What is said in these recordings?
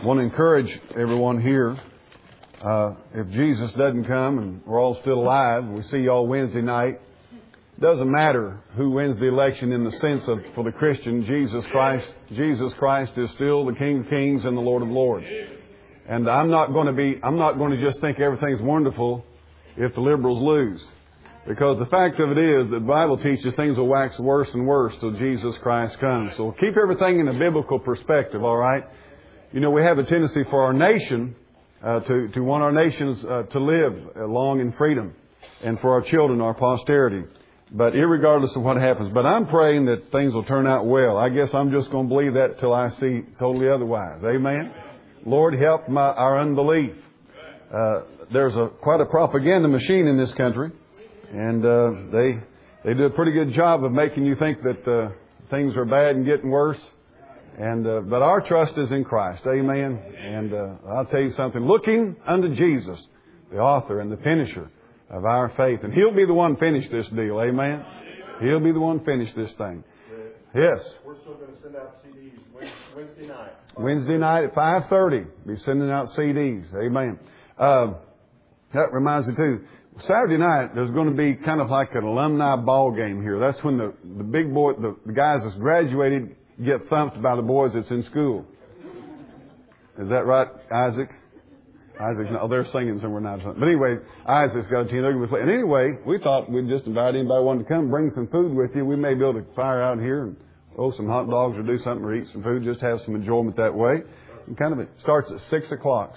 want to encourage everyone here. If Jesus doesn't come and we're all still alive, we see y'all Wednesday night. Doesn't matter who wins the election in the sense of, for the Christian, Jesus Christ is still the King of Kings and the Lord of Lords. And I'm not going to just think everything's wonderful if the liberals lose. Because the fact of it is that the Bible teaches things will wax worse and worse till Jesus Christ comes. So keep everything in a biblical perspective, all right? You know, we have a tendency for our nation to want our nations to live long in freedom, and for our children, our posterity. But irregardless of what happens. But I'm praying that things will turn out well. I guess I'm just going to believe that till I see totally otherwise. Amen? Lord, help our unbelief. There's quite a propaganda machine in this country. And they do a pretty good job of making you think that things are bad and getting worse. But our trust is in Christ. Amen? And I'll tell you something. Looking unto Jesus, the author and the finisher of our faith. And He'll be the one finish this deal. Amen? He'll be the one finish this thing. Yes? We're still going to send out CDs Wednesday night. Wednesday night at 5:30. Be sending out CDs. Amen. That reminds me too. Saturday night, there's going to be kind of like an alumni ball game here. That's when the big boy, the guys that's graduated get thumped by the boys that's in school. Is that right, Isaac? No, they're singing somewhere now. But anyway, Isaac's got a team. They're going to be playing. And anyway, we thought we'd just invite anybody who wanted to come, bring some food with you. We may be able to fire out here and some hot dogs or do something or eat some food. Just have some enjoyment that way. And it starts at 6 o'clock.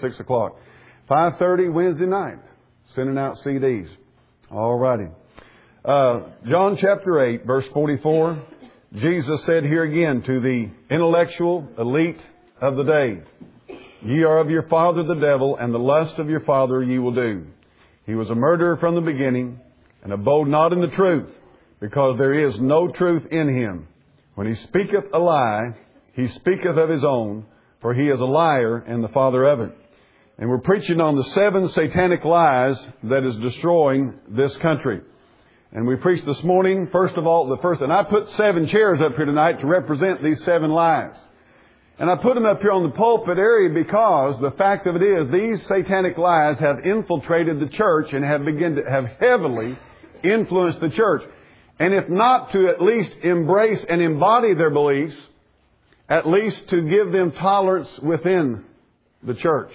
5:30 Wednesday night. Sending out CDs. All righty. John chapter 8, verse 44. Jesus said here again to the intellectual elite of the day, "Ye are of your father the devil, and the lust of your father ye will do. He was a murderer from the beginning, and abode not in the truth, because there is no truth in him. When he speaketh a lie, he speaketh of his own, for he is a liar and the father of it." And we're preaching on the 7 satanic lies that is destroying this country. And we preached this morning, first of all, and I put 7 chairs up here tonight to represent these 7 lies. And I put them up here on the pulpit area because the fact of it is these satanic lies have infiltrated the church and have heavily influenced the church. And if not to at least embrace and embody their beliefs, at least to give them tolerance within the church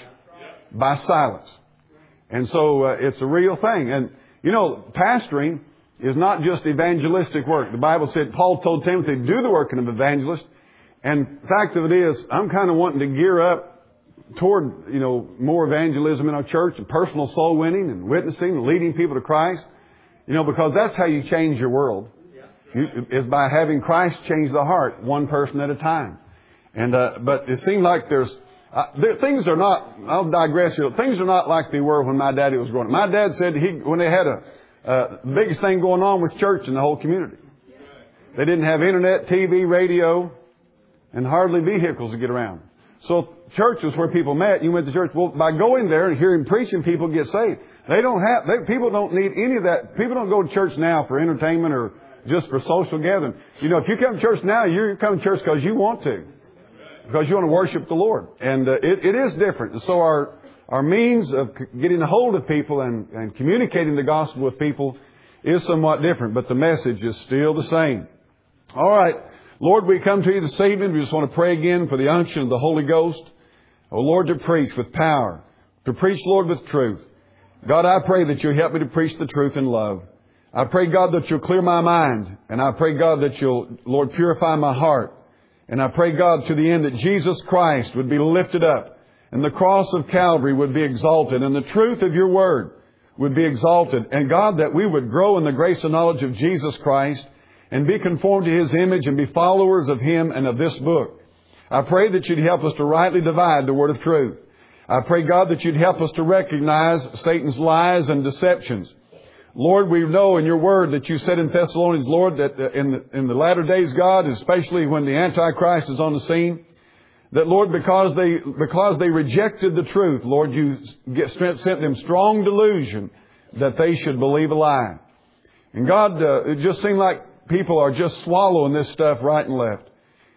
by silence. And so it's a real thing. And, you know, pastoring is not just evangelistic work. The Bible said, Paul told Timothy, do the work of an evangelist. And the fact of it is, I'm kind of wanting to gear up toward, more evangelism in our church and personal soul winning and witnessing and leading people to Christ. Because that's how you change your world. Is by having Christ change the heart, one person at a time. And, but it seemed like things are not, I'll digress here, things are not like they were when my daddy was growing up. My dad said when they had the biggest thing going on with church in the whole community. They didn't have internet, TV, radio, and hardly vehicles to get around. So church was where people met. You went to church. Well, by going there and hearing preaching, people get saved. People don't need any of that. People don't go to church now for entertainment or just for social gathering. If you come to church now, you come to church because you want to. Because you want to worship the Lord. And it is different. And so our means of getting a hold of people and communicating the gospel with people is somewhat different. But the message is still the same. All right. Lord, we come to you this evening. We just want to pray again for the unction of the Holy Ghost. Oh, Lord, to preach with power. To preach, Lord, with truth. God, I pray that you'll help me to preach the truth in love. I pray, God, that you'll clear my mind. And I pray, God, that you'll, Lord, purify my heart. And I pray, God, to the end that Jesus Christ would be lifted up and the cross of Calvary would be exalted and the truth of your word would be exalted. And God, that we would grow in the grace and knowledge of Jesus Christ and be conformed to His image and be followers of Him and of this book. I pray that you'd help us to rightly divide the word of truth. I pray, God, that you'd help us to recognize Satan's lies and deceptions. Lord, we know in your word that you said in Thessalonians, Lord, that in the latter days, God, especially when the Antichrist is on the scene, that, Lord, because they rejected the truth, Lord, you sent them strong delusion that they should believe a lie. And God, it just seemed like people are just swallowing this stuff right and left.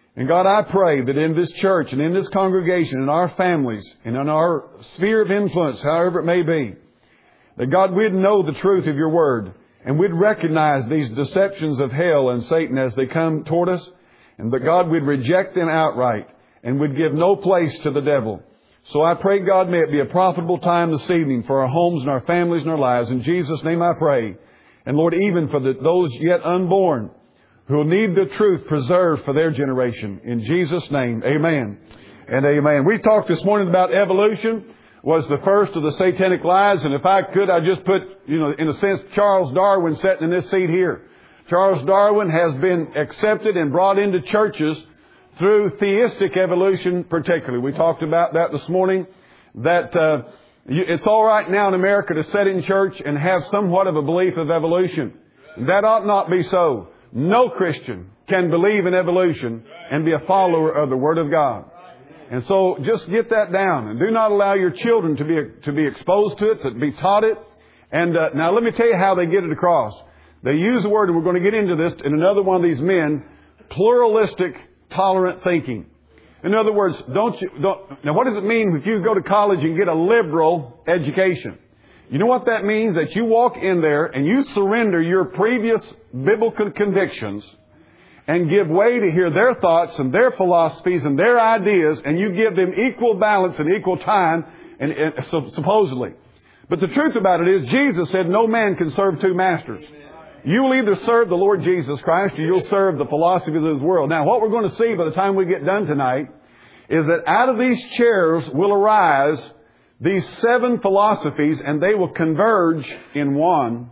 And God, I pray that in this church and in this congregation, in our families, and in our sphere of influence, however it may be, that God, we'd know the truth of your word, and we'd recognize these deceptions of hell and Satan as they come toward us, and that God, we'd reject them outright, and we'd give no place to the devil. So I pray, God, may it be a profitable time this evening for our homes and our families and our lives. In Jesus' name I pray. And Lord, even for those yet unborn who will need the truth preserved for their generation. In Jesus' name, amen and amen. We talked this morning about evolution was the first of the satanic lies. And if I could, I'd just put, in a sense, Charles Darwin sitting in this seat here. Charles Darwin has been accepted and brought into churches through theistic evolution particularly. We talked about that this morning, that it's all right now in America to sit in church and have somewhat of a belief of evolution. That ought not be so. No Christian can believe in evolution and be a follower of the Word of God. And so just get that down, and do not allow your children to be exposed to it, to be taught it. And now let me tell you how they get it across. They use the word, and we're going to get into this in another one of these men, pluralistic, tolerant thinking. In other words, now what does it mean if you go to college and get a liberal education? You know what that means? That you walk in there and you surrender your previous biblical convictions and give way to hear their thoughts and their philosophies and their ideas, and you give them equal balance and equal time, supposedly. But the truth about it is, Jesus said no man can serve two masters. You will either serve the Lord Jesus Christ or you'll serve the philosophies of this world. Now, what we're going to see by the time we get done tonight is that out of these chairs will arise these 7 philosophies, and they will converge in one,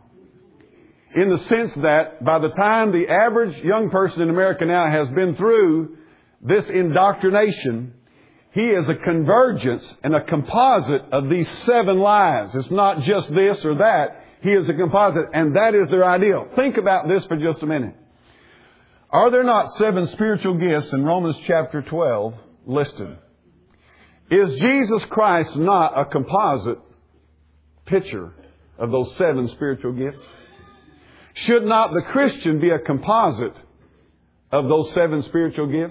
in the sense that by the time the average young person in America now has been through this indoctrination, he is a convergence and a composite of these 7 lies. It's not just this or that. He is a composite, and that is their ideal. Think about this for just a minute. Are there not 7 spiritual gifts in Romans chapter 12 listed? Is Jesus Christ not a composite picture of those 7 spiritual gifts? Should not the Christian be a composite of those 7 spiritual gifts?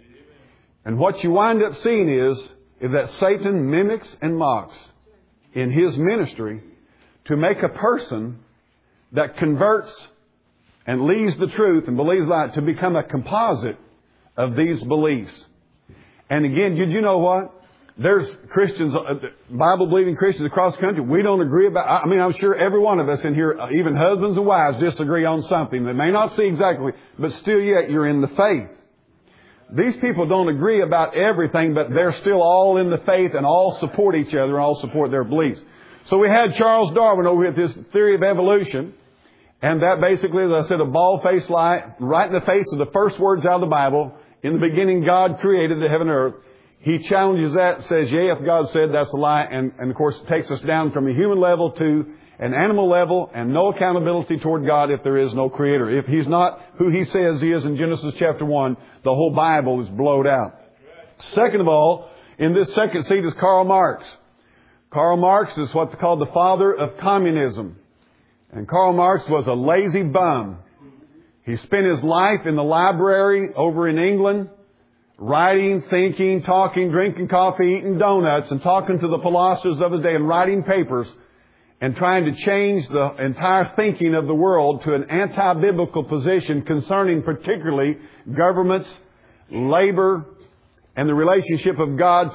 And what you wind up seeing is that Satan mimics and mocks in his ministry to make a person that converts and leaves the truth and believes light to become a composite of these beliefs. And again, did you know what? There's Christians, Bible-believing Christians across the country. We don't agree about, I'm sure every one of us in here, even husbands and wives, disagree on something. They may not see exactly, but still yet you're in the faith. These people don't agree about everything, but they're still all in the faith and all support each other and all support their beliefs. So we had Charles Darwin over with his theory of evolution. And that basically, as I said, a bald-faced lie right in the face of the first words out of the Bible. In the beginning, God created the heaven and earth. He challenges that, says, yea, if God said, that's a lie. And of course, it takes us down from a human level to an animal level, and no accountability toward God if there is no Creator. If He's not who He says He is in Genesis chapter 1, the whole Bible is blowed out. Second of all, in this second seat is Karl Marx. Karl Marx is what's called the father of communism. And Karl Marx was a lazy bum. He spent his life in the library over in England, writing, thinking, talking, drinking coffee, eating donuts, and talking to the philosophers of his day and writing papers and trying to change the entire thinking of the world to an anti-biblical position concerning particularly governments, labor, and the relationship of God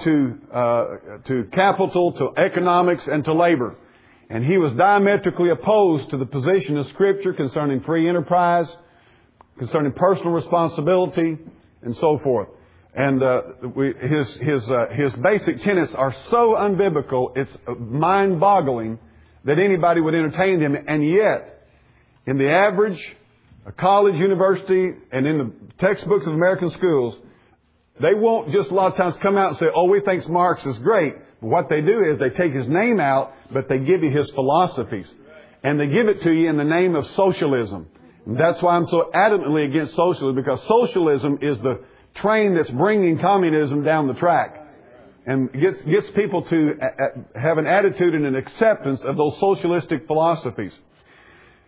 to capital, to economics, and to labor. And he was diametrically opposed to the position of Scripture concerning free enterprise, concerning personal responsibility, and so forth. And his basic tenets are so unbiblical, it's mind-boggling that anybody would entertain them. And yet, in the average college, university, and in the textbooks of American schools, they won't just a lot of times come out and say, oh, we think Marx is great. But what they do is they take his name out, but they give you his philosophies. And they give it to you in the name of socialism. And that's why I'm so adamantly against socialism, because socialism is the train that's bringing communism down the track. And gets people to have an attitude and an acceptance of those socialistic philosophies.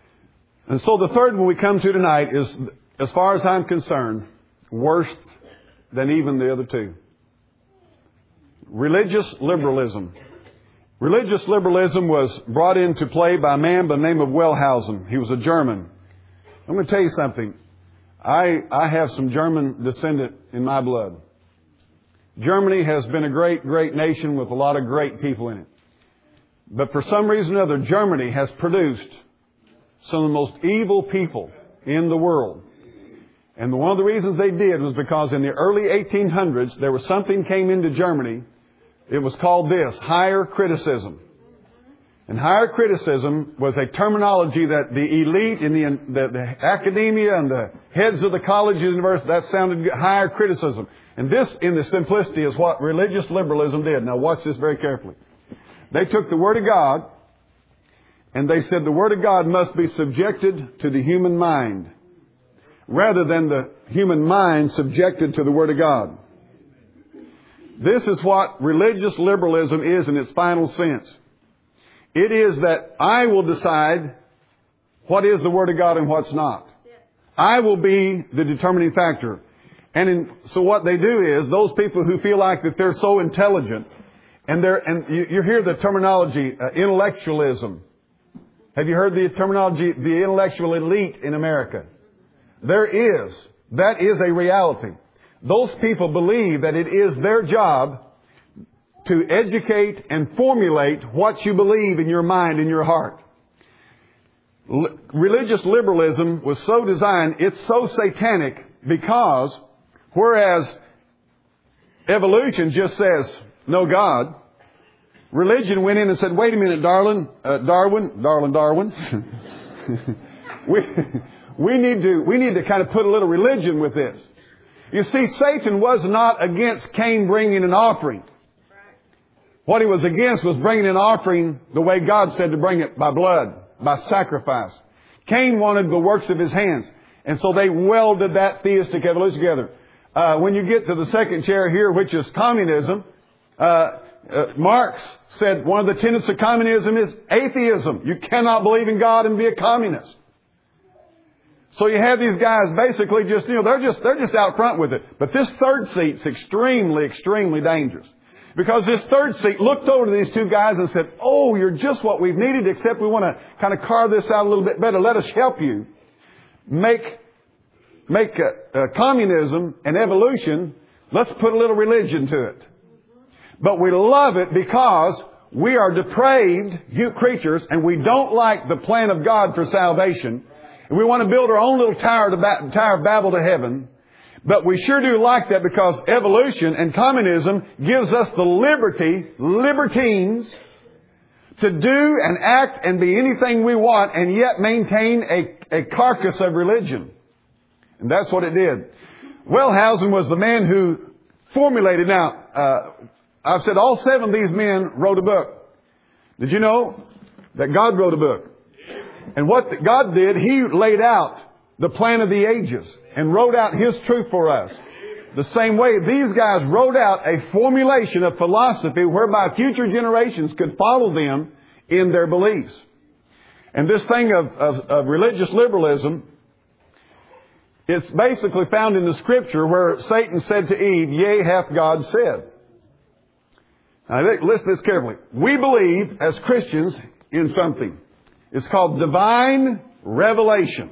And so the third one we come to tonight is, as far as I'm concerned, worst than even the other two. Religious liberalism. Religious liberalism was brought into play by a man by the name of Wellhausen. He was a German. I'm going to tell you something. I have some German descendant in my blood. Germany has been a great, great nation with a lot of great people in it. But for some reason or other, Germany has produced some of the most evil people in the world. And one of the reasons they did was because in the early 1800s, there was something came into Germany. It was called this, higher criticism. And higher criticism was a terminology that the elite in the academia and the heads of the colleges and universities, that sounded good, higher criticism. And this, in the simplicity, is what religious liberalism did. Now watch this very carefully. They took the Word of God and they said the Word of God must be subjected to the human mind rather than the human mind subjected to the Word of God. This is what religious liberalism is in its final sense. It is that I will decide what is the Word of God and what's not. I will be the determining factor. So what they do is, those people who feel like that they're so intelligent, and you hear the terminology, intellectualism. Have you heard the terminology, the intellectual elite in America? That is a reality. Those people believe that it is their job to educate and formulate what you believe in your mind and your heart. Religious liberalism was so designed, it's so satanic because whereas evolution just says no God, religion went in and said, wait a minute, Darwin. we need to kind of put a little religion with this. You see, Satan was not against Cain bringing an offering. What he was against was bringing an offering the way God said to bring it, by blood, by sacrifice. Cain wanted the works of his hands. And so they welded that theistic evolution together. When you get to the second chair here, which is communism, Marx said one of the tenets of communism is atheism. You cannot believe in God and be a communist. So you have these guys basically just, they're just out front with it. But this third seat's extremely, extremely dangerous. Because this third seat looked over to these two guys and said, oh, you're just what we've needed, except we want to kind of carve this out a little bit better. Let us help you make communism and evolution. Let's put a little religion to it. But we love it because we are depraved creatures and we don't like the plan of God for salvation. And we want to build our own little Tower of Babel to heaven. But we sure do like that because evolution and communism gives us the libertines, to do and act and be anything we want and yet maintain a carcass of religion. And that's what it did. Wellhausen was the man who formulated. Now, I've said all 7 of these men wrote a book. Did you know that God wrote a book? And what God did, He laid out the plan of the ages and wrote out His truth for us. The same way these guys wrote out a formulation of philosophy whereby future generations could follow them in their beliefs. And this thing of religious liberalism, it's basically found in the Scripture where Satan said to Eve, yea, hath God said. Now listen to this carefully. We believe as Christians in something. It's called divine revelation.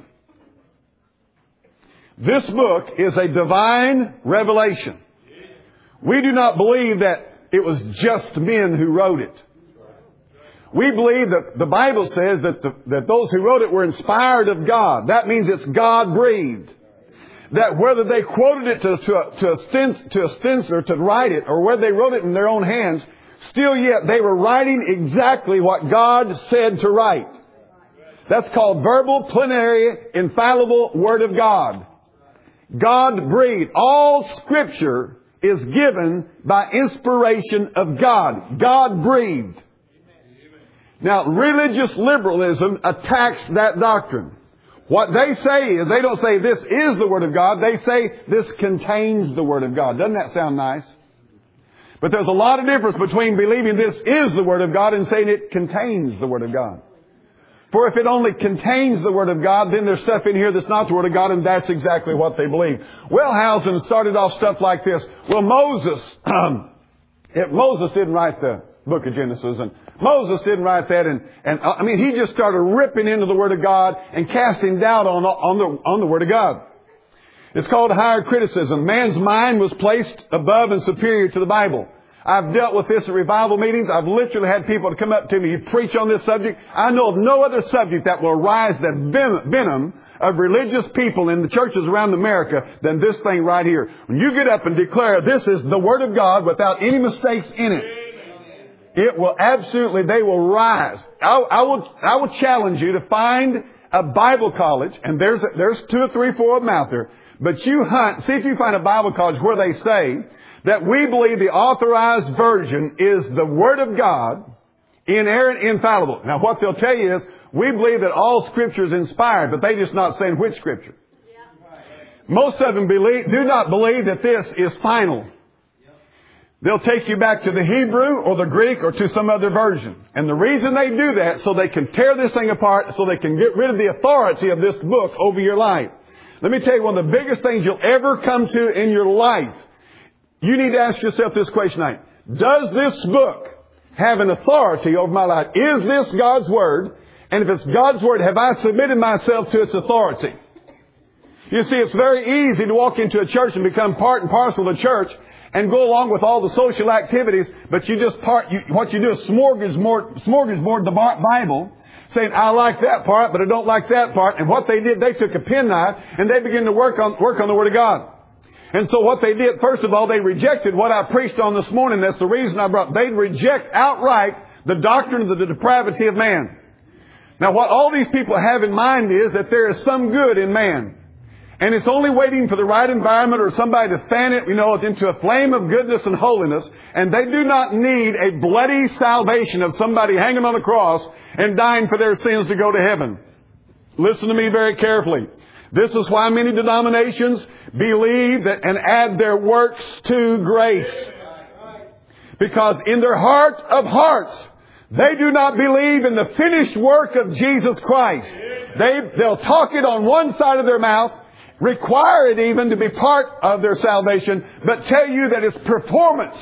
This book is a divine revelation. We do not believe that it was just men who wrote it. We believe that the Bible says that those who wrote it were inspired of God. That means it's God-breathed. That whether they quoted it to a stencil to write it, or whether they wrote it in their own hands, still yet they were writing exactly what God said to write. That's called verbal, plenary, infallible Word of God. God breathed. All Scripture is given by inspiration of God. God breathed. Now, religious liberalism attacks that doctrine. What they say is, they don't say this is the Word of God. They say this contains the Word of God. Doesn't that sound nice? But there's a lot of difference between believing this is the Word of God and saying it contains the Word of God. For if it only contains the Word of God, then there's stuff in here that's not the Word of God, and that's exactly what they believe. Wellhausen started off stuff like this. Well, Moses didn't write the book of Genesis, and Moses didn't write that, and he just started ripping into the Word of God and casting doubt on the Word of God. It's called higher criticism. Man's mind was placed above and superior to the Bible. I've dealt with this at revival meetings. I've literally had people to come up to me, you preach on this subject. I know of no other subject that will arise the venom of religious people in the churches around America than this thing right here. When you get up and declare this is the Word of God without any mistakes in it, it will absolutely, they will rise. I will challenge you to find a Bible college, and there's 2 or 3, 4 of them out there, but you hunt, see if you find a Bible college where they say that we believe the authorized version is the Word of God, inerrant, infallible. Now what they'll tell you is, we believe that all Scripture is inspired, but they're just not saying which Scripture. Most of them do not believe that this is final. They'll take you back to the Hebrew or the Greek or to some other version. And the reason they do that, so they can tear this thing apart, so they can get rid of the authority of this book over your life. Let me tell you, one of the biggest things you'll ever come to in your life, you need to ask yourself this question tonight. Does this book have an authority over my life? Is this God's Word? And if it's God's Word, have I submitted myself to its authority? You see, it's very easy to walk into a church and become part and parcel of the church and go along with all the social activities, but you just what you do is smorgasbord the Bible, saying, I like that part, but I don't like that part. And what they did, they took a penknife and they began to work on the Word of God. And so what they did, first of all, they rejected what I preached on this morning. That's the reason they'd reject outright the doctrine of the depravity of man. Now what all these people have in mind is that there is some good in man. And it's only waiting for the right environment or somebody to fan it, into a flame of goodness and holiness. And they do not need a bloody salvation of somebody hanging on a cross and dying for their sins to go to heaven. Listen to me very carefully. This is why many denominations believe that and add their works to grace. Because in their heart of hearts, they do not believe in the finished work of Jesus Christ. They'll talk it on one side of their mouth, require it even to be part of their salvation, but tell you that it's performance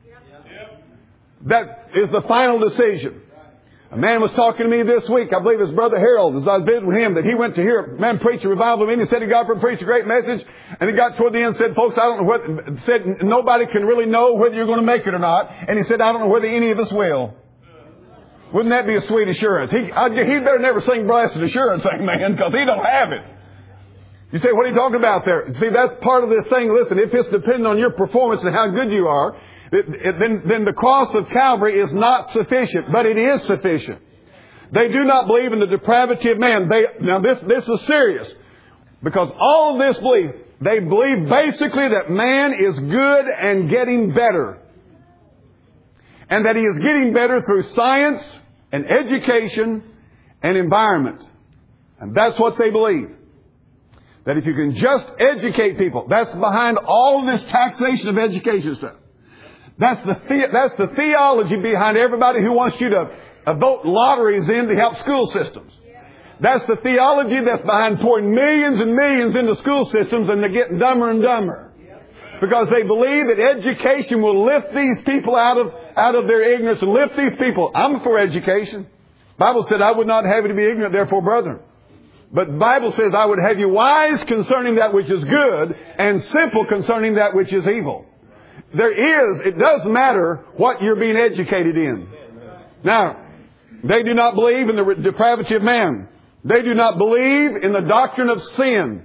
that is the final decision. A man was talking to me this week, I believe his brother Harold, as I was visiting with him, that he went to hear a man preach a revival meeting. He said he got up and preached a great message, and he got toward the end and said, folks, I don't know said nobody can really know whether you're going to make it or not. And he said, I don't know whether any of us will. Wouldn't that be a sweet assurance? He better never sing Blessed Assurance, man, because he don't have it. You say, what are you talking about there? See, that's part of the thing. Listen, if it's dependent on your performance and how good you are, then the cross of Calvary is not sufficient, but it is sufficient. They do not believe in the depravity of man. Now this is serious, because all of this belief, they believe basically that man is good and getting better. And that he is getting better through science and education and environment. And that's what they believe. That if you can just educate people, that's behind all this taxation of education stuff. That's the theology behind everybody who wants you to vote lotteries in to help school systems. That's the theology that's behind pouring millions and millions into school systems, and they're getting dumber and dumber. Because they believe that education will lift these people out of their ignorance and lift these people. I'm for education. The Bible said, I would not have you to be ignorant, therefore, brethren. But the Bible says, I would have you wise concerning that which is good and simple concerning that which is evil. It does matter what you're being educated in. Now, they do not believe in the depravity of man. They do not believe in the doctrine of sin.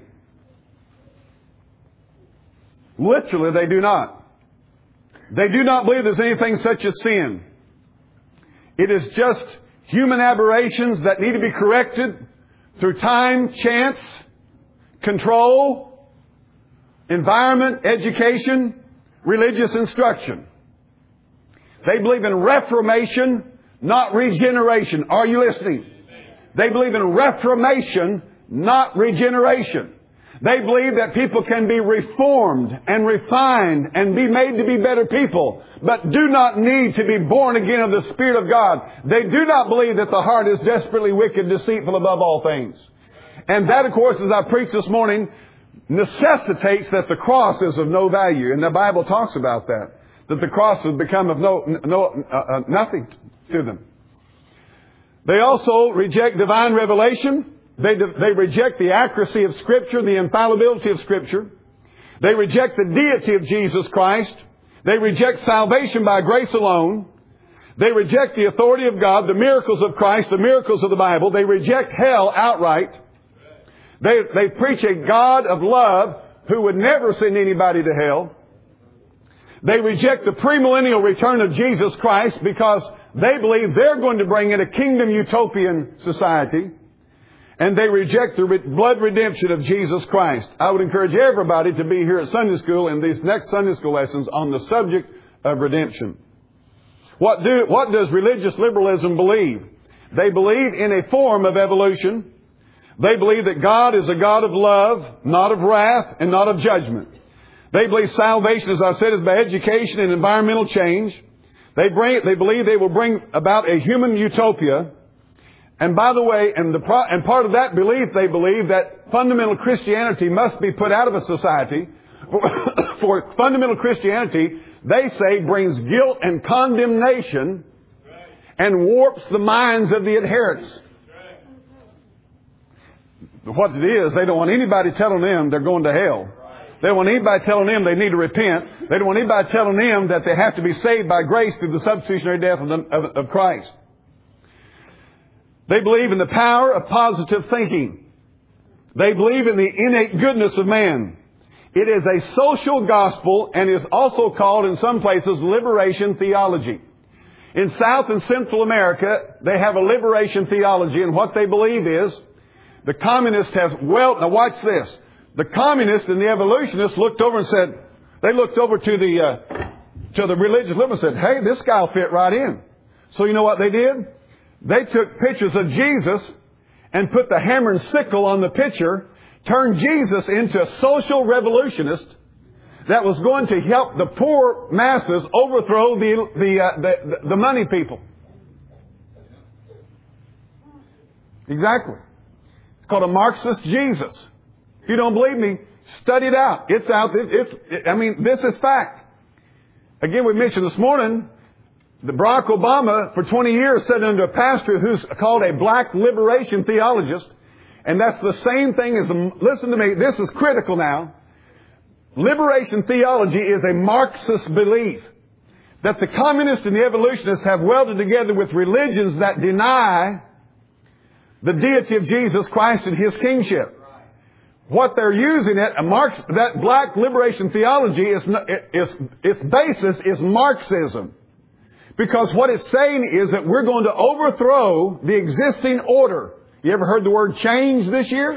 Literally, they do not. They do not believe there's anything such as sin. It is just human aberrations that need to be corrected through time, chance, control, environment, education, religious instruction. They believe in reformation, not regeneration. Are you listening? They believe in reformation, not regeneration. They believe that people can be reformed and refined and be made to be better people, but do not need to be born again of the Spirit of God. They do not believe that the heart is desperately wicked, deceitful above all things. And that, of course, as I preached this morning, necessitates that the cross is of no value. And the Bible talks about that the cross has become of nothing to them. They also reject divine revelation. They reject the accuracy of Scripture, the infallibility of Scripture. They reject the deity of Jesus Christ. They reject salvation by grace alone. They reject the authority of God, the miracles of Christ, the miracles of the Bible. They reject hell outright. They preach a God of love who would never send anybody to hell. They reject the premillennial return of Jesus Christ because they believe they're going to bring in a kingdom utopian society. And they reject the blood redemption of Jesus Christ. I would encourage everybody to be here at Sunday school in these next Sunday school lessons on the subject of redemption. What does religious liberalism believe? They believe in a form of evolution. They believe that God is a God of love, not of wrath, and not of judgment. They believe salvation, as I said, is by education and environmental change. They believe they will bring about a human utopia. And by the way, and part of that belief, they believe that fundamental Christianity must be put out of a society. For fundamental Christianity, they say, brings guilt and condemnation and warps the minds of the adherents. What it is, they don't want anybody telling them they're going to hell. They don't want anybody telling them they need to repent. They don't want anybody telling them that they have to be saved by grace through the substitutionary death of Christ. They believe in the power of positive thinking. They believe in the innate goodness of man. It is a social gospel and is also called in some places liberation theology. In South and Central America, they have a liberation theology, and what they believe is the communists have, now watch this. The communists and the evolutionists looked over and said, they looked over to the religious liberals and said, hey, this guy will fit right in. So you know what they did? They took pictures of Jesus and put the hammer and sickle on the picture, turned Jesus into a social revolutionist that was going to help the poor masses overthrow the money people. Exactly. It's called a Marxist Jesus. If you don't believe me, study it out. It's out. This is fact. Again, we mentioned this morning, the Barack Obama, for 20 years, sat under a pastor who's called a black liberation theologist. And that's the same thing as, listen to me, this is critical now. Liberation theology is a Marxist belief that the communists and the evolutionists have welded together with religions that deny the deity of Jesus Christ and His kingship. What they're using that black liberation theology its basis is Marxism. Because what it's saying is that we're going to overthrow the existing order. You ever heard the word change this year?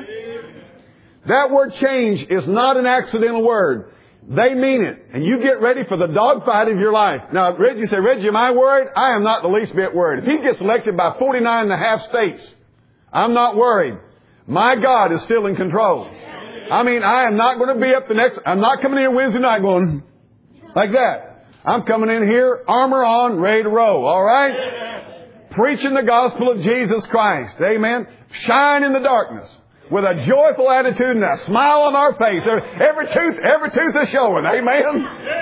That word change is not an accidental word. They mean it. And you get ready for the dogfight of your life. Now, Reggie, you say, Reggie, am I worried? I am not the least bit worried. If he gets elected by 49.5 states, I'm not worried. My God is still in control. I am not going to be up I'm not coming here Wednesday night going like that. I'm coming in here, armor on, ready to roll. All right? Preaching the gospel of Jesus Christ. Amen. Shine in the darkness with a joyful attitude and a smile on our face. Every tooth is showing. Amen.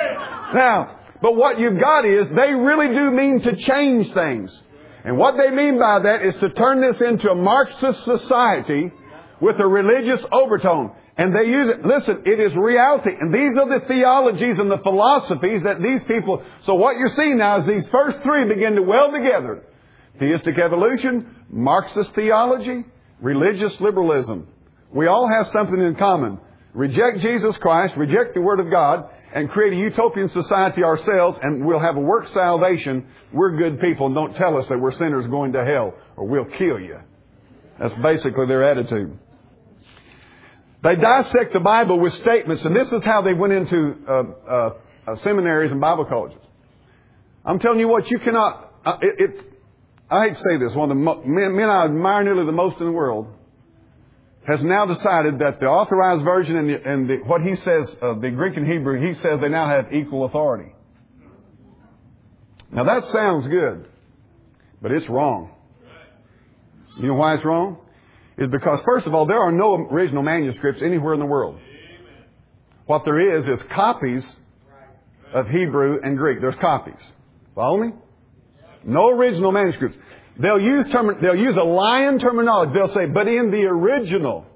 Now, but what you've got is they really do mean to change things. And what they mean by that is to turn this into a Marxist society with a religious overtone. And they use it. Listen, it is reality. And these are the theologies and the philosophies that these people... So what you're seeing now is these first three begin to weld together. Theistic evolution, Marxist theology, religious liberalism. We all have something in common. Reject Jesus Christ, reject the Word of God, and create a utopian society ourselves, and we'll have a work salvation. We're good people. Don't tell us that we're sinners going to hell, or we'll kill you. That's basically their attitude. They dissect the Bible with statements, and this is how they went into seminaries and Bible colleges. I'm telling you what, you cannot... I hate to say this, one of the men I admire nearly the most in the world has now decided that the Authorized Version and what he says, the Greek and Hebrew, he says they now have equal authority. Now that sounds good, but it's wrong. You know why it's wrong? It's because, first of all, there are no original manuscripts anywhere in the world. What there is copies of Hebrew and Greek. There's copies. Follow me? No original manuscripts. They'll use a lion terminology. They'll say, but in the original.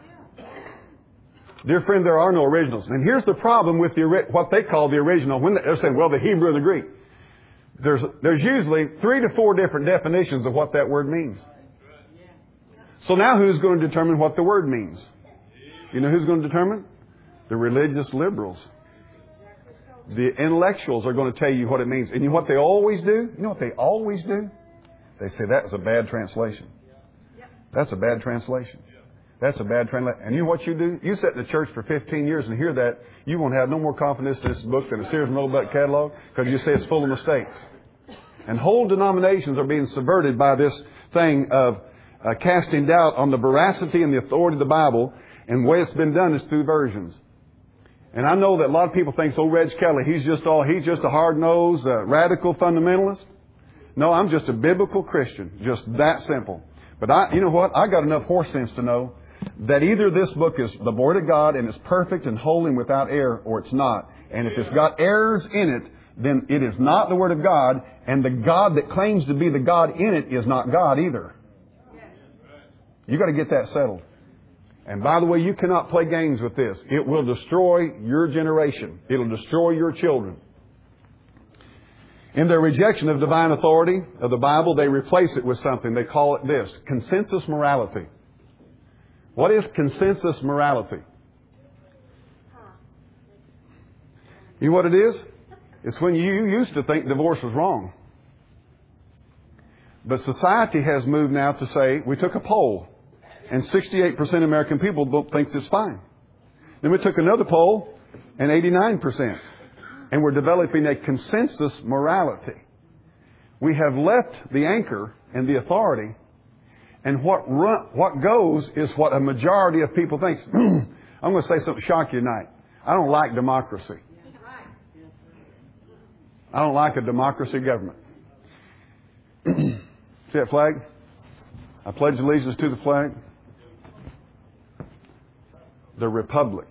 Dear friend, there are no originals. And here's the problem with what they call the original. When they're saying, well, the Hebrew and the Greek. There's usually 3 to 4 different definitions of what that word means. So now who's going to determine what the word means? You know who's going to determine? The religious liberals. The intellectuals are going to tell you what it means. And you know what they always do? You know what they always do? They say, that was a bad translation. That's a bad translation. That's a bad translation. And you know what you do? You sit in the church for 15 years and hear that. You won't have no more confidence in this book than a Sears Roebuck catalog, because you say it's full of mistakes. And whole denominations are being subverted by this thing of casting doubt on the veracity and the authority of the Bible. And the way it's been done is through versions. And I know that a lot of people think, Reg Kelly, he's just a hard-nosed, radical fundamentalist. No, I'm just a biblical Christian. Just that simple. But you know what? I got enough horse sense to know that either this book is the Word of God and it's perfect and holy and without error, or it's not. And if it's got errors in it, then it is not the Word of God, and the God that claims to be the God in it is not God either. You got to get that settled. And by the way, you cannot play games with this. It will destroy your generation. It'll destroy your children. In their rejection of divine authority of the Bible, they replace it with something. They call it this: consensus morality. What is consensus morality? You know what it is? It's when you used to think divorce was wrong. But society has moved now to say, we took a poll, and 68% of American people don't think it's fine. Then we took another poll, and 89%. And we're developing a consensus morality. We have left the anchor and the authority, and what goes is what a majority of people thinks. I'm going to say something shock you tonight. I don't like democracy. I don't like a democracy government. See that flag? I pledge allegiance to the flag. The Republic.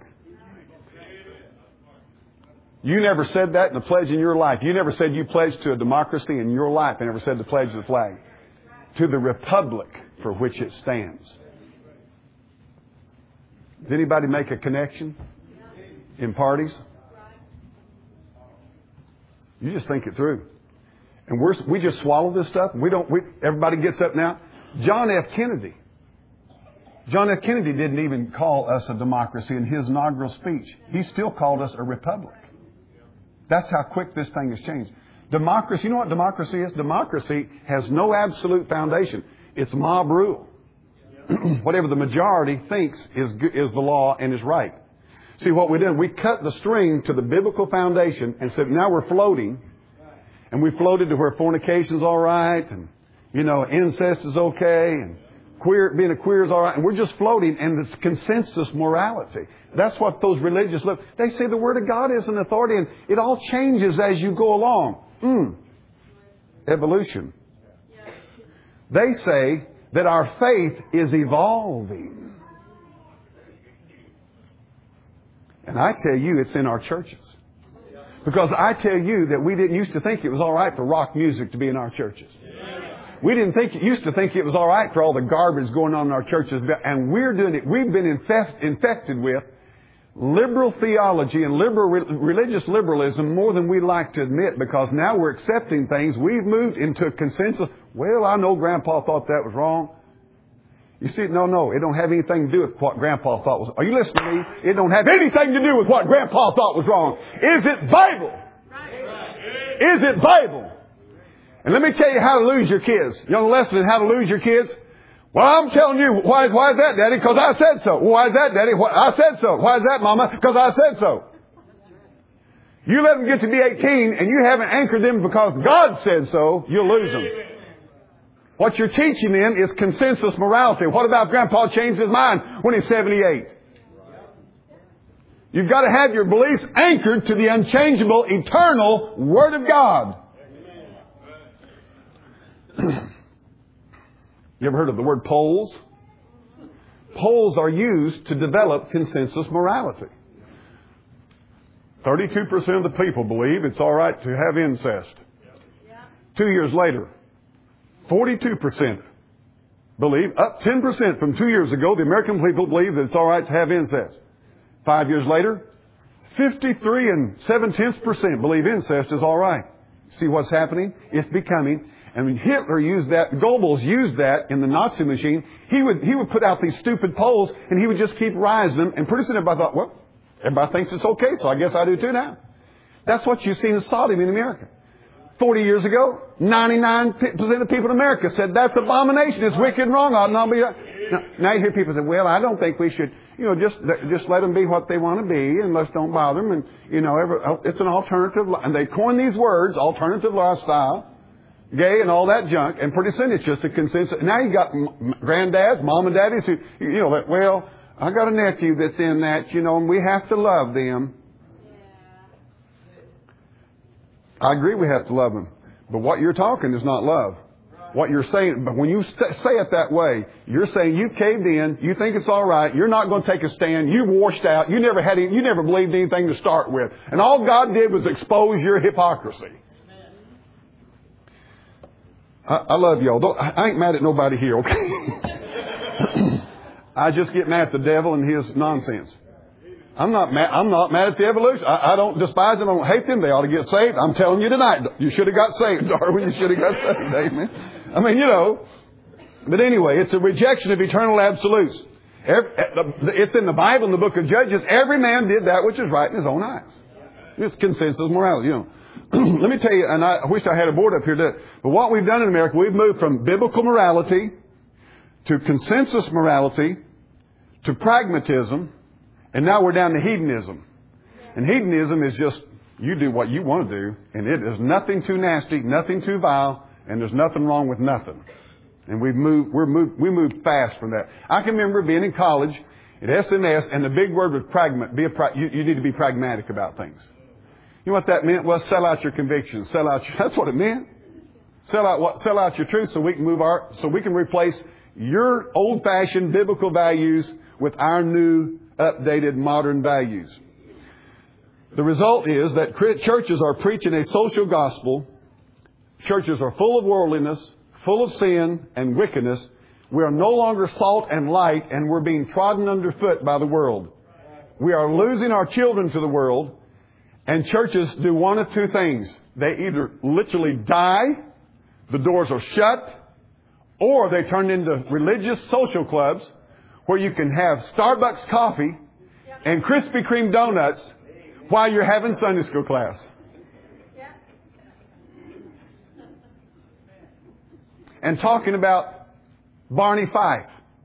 You never said that in the pledge in your life. You never said you pledged to a democracy in your life. You never said the pledge of the flag. To the Republic for which it stands. Does anybody make a connection in parties? You just think it through. And we just swallow this stuff. Everybody gets up now. John F. Kennedy didn't even call us a democracy in his inaugural speech. He still called us a republic. That's how quick this thing has changed. Democracy, you know what democracy is? Democracy has no absolute foundation. It's mob rule. Whatever the majority thinks is the law and is right. See, what we did, we cut the string to the biblical foundation and said, now we're floating. And we floated to where fornication's all right, and, incest is okay, and being a queer is all right. And we're just floating in this consensus morality. That's what those religious live. They say the Word of God is an authority, and it all changes as you go along. Evolution. They say that our faith is evolving. And I tell you, it's in our churches. Because I tell you that we didn't used to think it was all right for rock music to be in our churches. We used to think it was all right for all the garbage going on in our churches. And we're doing it. We've been infected with liberal theology and religious liberalism more than we like to admit, because now we're accepting things. We've moved into a consensus. Well, I know Grandpa thought that was wrong. You see, no, it don't have anything to do with what Grandpa thought was. Are you listening to me? It don't have anything to do with what Grandpa thought was wrong. Is it Bible? Is it Bible? And let me tell you how to lose your kids. Young lesson in how to lose your kids. Well, I'm telling you, why is that, Daddy? Because I said so. Well, why is that, Daddy? I said so. Why is that, Mama? Because I said so. You let them get to be 18 and you haven't anchored them because God said so, you'll lose them. What you're teaching them is consensus morality. What about Grandpa changed his mind when he's 78? You've got to have your beliefs anchored to the unchangeable, eternal Word of God. You ever heard of the word polls? Polls are used to develop consensus morality. 32% of the people believe it's all right to have incest. 2 years later, 42% believe, up 10% from 2 years ago, the American people believe that it's all right to have incest. 5 years later, 53.7% believe incest is all right. See what's happening? It's becoming, and when Hitler used that, Goebbels used that in the Nazi machine, he would put out these stupid polls, and he would just keep rising them, and pretty soon everybody thought, well, everybody thinks it's okay, so I guess I do too now. That's what you see in Sodom in America. 40 years ago, 99% of people in America said that's abomination, it's wicked and wrong, ought not be. Now you hear people say, well, I don't think we should, just let them be what they want to be and let's don't bother them. And, it's an alternative, and they coin these words, alternative lifestyle, gay and all that junk, and pretty soon it's just a consensus. Now you got granddads, mom and daddies who, well, I got a nephew that's in that, and we have to love them. I agree we have to love them. But what you're talking is not love. What you're saying, but when you say it that way, you're saying you caved in, you think it's all right, you're not going to take a stand, you washed out, you never believed anything to start with. And all God did was expose your hypocrisy. I love y'all. I ain't mad at nobody here, okay? I just get mad at the devil and his nonsense. I'm not mad at the evolution. I don't despise them. I don't hate them. They ought to get saved. I'm telling you tonight, you should have got saved, Darwin. You should have got saved. Amen. I mean, But anyway, it's a rejection of eternal absolutes. It's in the Bible, in the book of Judges. Every man did that which is right in his own eyes. It's consensus morality, Let me tell you, and I wish I had a board up here today, but what we've done in America, we've moved from biblical morality to consensus morality to pragmatism, and now we're down to hedonism. And hedonism is just, you do what you want to do, and it is nothing too nasty, nothing too vile, and there's nothing wrong with nothing. And we moved fast from that. I can remember being in college at SMS, and the big word was you need to be pragmatic about things. You know what that meant? Well, sell out your convictions. That's what it meant. Sell out your truth so we can replace your old-fashioned biblical values with our new, updated, modern values. The result is that churches are preaching a social gospel. Churches are full of worldliness, full of sin and wickedness. We are no longer salt and light, and we're being trodden underfoot by the world. We are losing our children to the world, and churches do one of two things. They either literally die, the doors are shut, or they turn into religious social clubs where you can have Starbucks coffee and Krispy Kreme donuts while you're having Sunday school class. And talking about Barney Fife.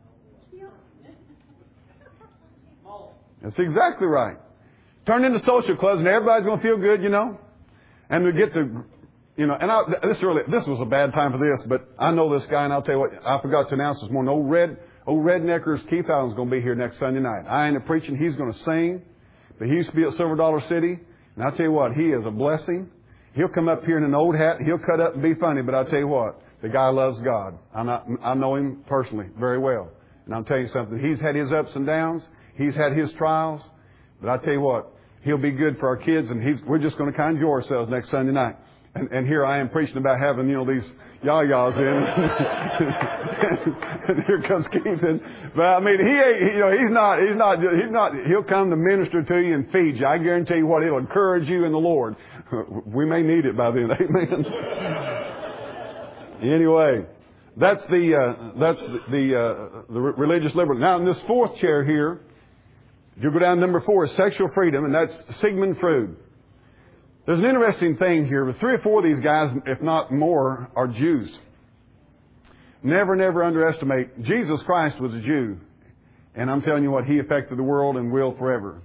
That's exactly right. Turn into social clubs and everybody's going to feel good, And we get to, this was a bad time for this, but I know this guy, and I'll tell you what, I forgot to announce this morning. Old Redneckers Keith Allen's going to be here next Sunday night. I ain't preaching. He's going to sing. But he used to be at Silver Dollar City. And I'll tell you what, he is a blessing. He'll come up here in an old hat. He'll cut up and be funny. But I'll tell you what, the guy loves God. I know him personally very well. And I'll tell you something. He's had his ups and downs. He's had his trials. But I'll tell you what, he'll be good for our kids. And we're just going to kind of enjoy ourselves next Sunday night. And here I am preaching about having, these yah-yahs in. And here comes Keith. But I mean, he's not, he'll come to minister to you and feed you. I guarantee you what, it'll encourage you in the Lord. We may need it by then. Amen. Anyway, that's the religious liberty. Now in this fourth chair here, if you go down to number 4 is sexual freedom, and that's Sigmund Freud. There's an interesting thing here. 3 or 4 of these guys, if not more, are Jews. Never underestimate. Jesus Christ was a Jew. And I'm telling you what, He affected the world and will forever.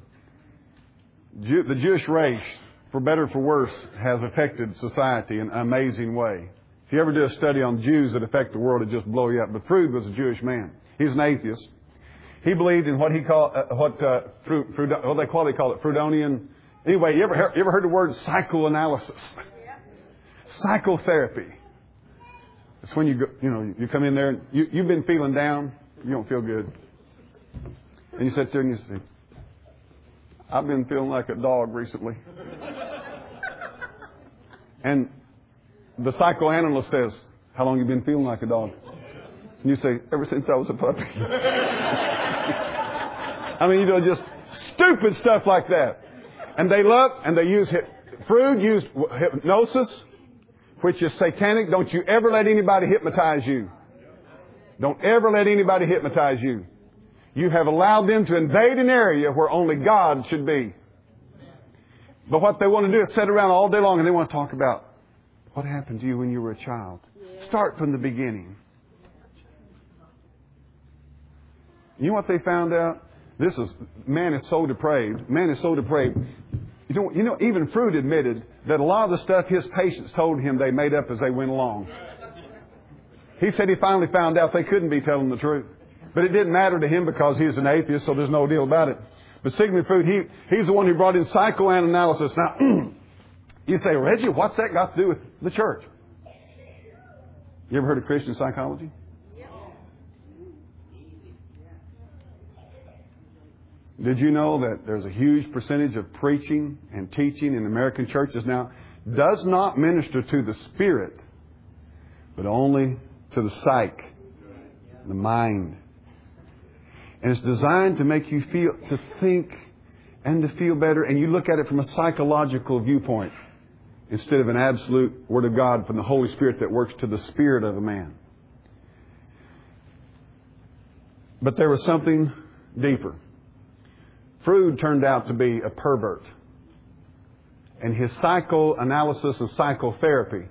The Jewish race, for better or for worse, has affected society in an amazing way. If you ever do a study on Jews that affect the world, it just blow you up. But Freud was a Jewish man. He's an atheist. He believed in what he called what they call it Freudonian. Anyway, you ever heard the word psychoanalysis? Psychotherapy. It's when you come in there and you've been feeling down, you don't feel good, and you sit there and you say, "I've been feeling like a dog recently," and the psychoanalyst says, "How long have you been feeling like a dog?" And you say, "Ever since I was a puppy." I mean, just stupid stuff like that. And they use Freud used hypnosis, which is satanic. Don't you ever let anybody hypnotize you. Don't ever let anybody hypnotize you. You have allowed them to invade an area where only God should be. But what they want to do is sit around all day long and they want to talk about what happened to you when you were a child. Start from the beginning. You know what they found out? Man is so depraved. Man is so depraved. You know, even Freud admitted that a lot of the stuff his patients told him they made up as they went along. He said he finally found out they couldn't be telling the truth. But it didn't matter to him because he's an atheist, so there's no deal about it. But Sigmund Freud, he's the one who brought in psychoanalysis. Now, you say, "Reggie, what's that got to do with the church?" You ever heard of Christian psychology? Did you know that there's a huge percentage of preaching and teaching in American churches now does not minister to the spirit, but only to the psyche, the mind. And it's designed to make you to think and to feel better. And you look at it from a psychological viewpoint instead of an absolute Word of God from the Holy Spirit that works to the spirit of a man. But there was something deeper. Freud turned out to be a pervert. And his psychoanalysis and psychotherapy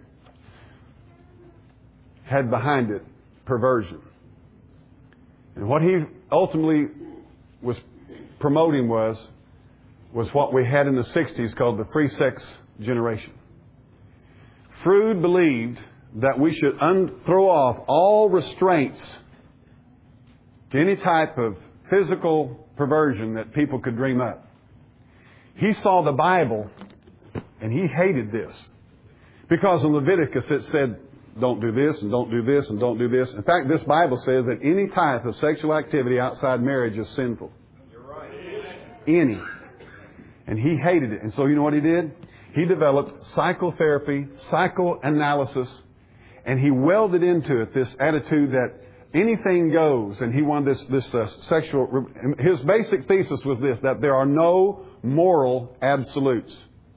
had behind it perversion. And what he ultimately was promoting was what we had in the 60s called the free sex generation. Freud believed that we should throw off all restraints to any type of physical perversion that people could dream up. He saw the Bible and he hated this. Because in Leviticus it said, don't do this and don't do this and don't do this. In fact, this Bible says that any type of sexual activity outside marriage is sinful. You're right. Any. And he hated it. And so you know what he did? He developed psychotherapy, psychoanalysis, and he welded into it this attitude that anything goes, and he wanted this sexual... His basic thesis was this, that there are no moral absolutes.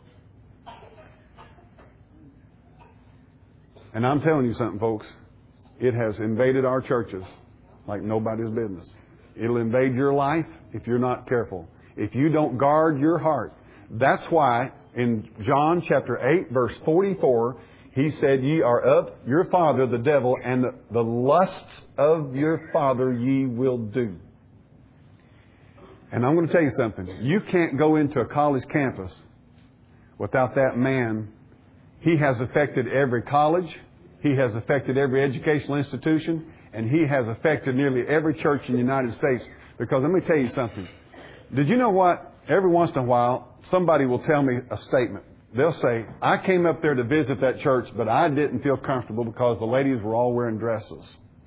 And I'm telling you something, folks. It has invaded our churches like nobody's business. It'll invade your life if you're not careful. If you don't guard your heart. That's why in John chapter 8, verse 44... He said, "Ye are of your father, the devil, and the lusts of your father ye will do." And I'm going to tell you something. You can't go into a college campus without that man. He has affected every college. He has affected every educational institution. And he has affected nearly every church in the United States. Because let me tell you something. Did you know what? Every once in a while, somebody will tell me a statement. They'll say, "I came up there to visit that church, but I didn't feel comfortable because the ladies were all wearing dresses."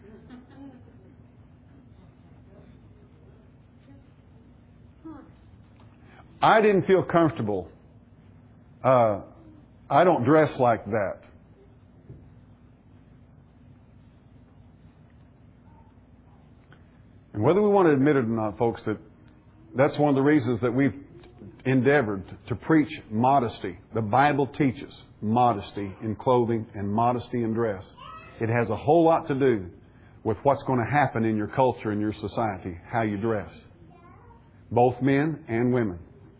I didn't feel comfortable. I don't dress like that. And whether we want to admit it or not, folks, that's one of the reasons that we've endeavored to preach modesty. The Bible teaches modesty in clothing and modesty in dress. It has a whole lot to do with what's going to happen in your culture and your society, how you dress. Both men and women.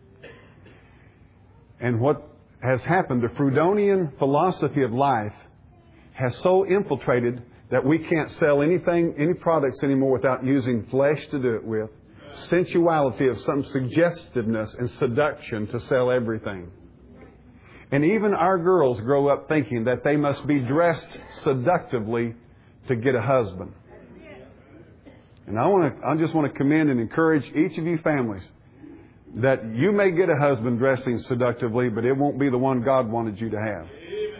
And what has happened, the Freudonian philosophy of life has so infiltrated that we can't sell any products anymore without using flesh to do it with. Sensuality of some suggestiveness and seduction to sell everything. And even our girls grow up thinking that they must be dressed seductively to get a husband. And I just want to commend and encourage each of you families that you may get a husband dressing seductively, but it won't be the one God wanted you to have.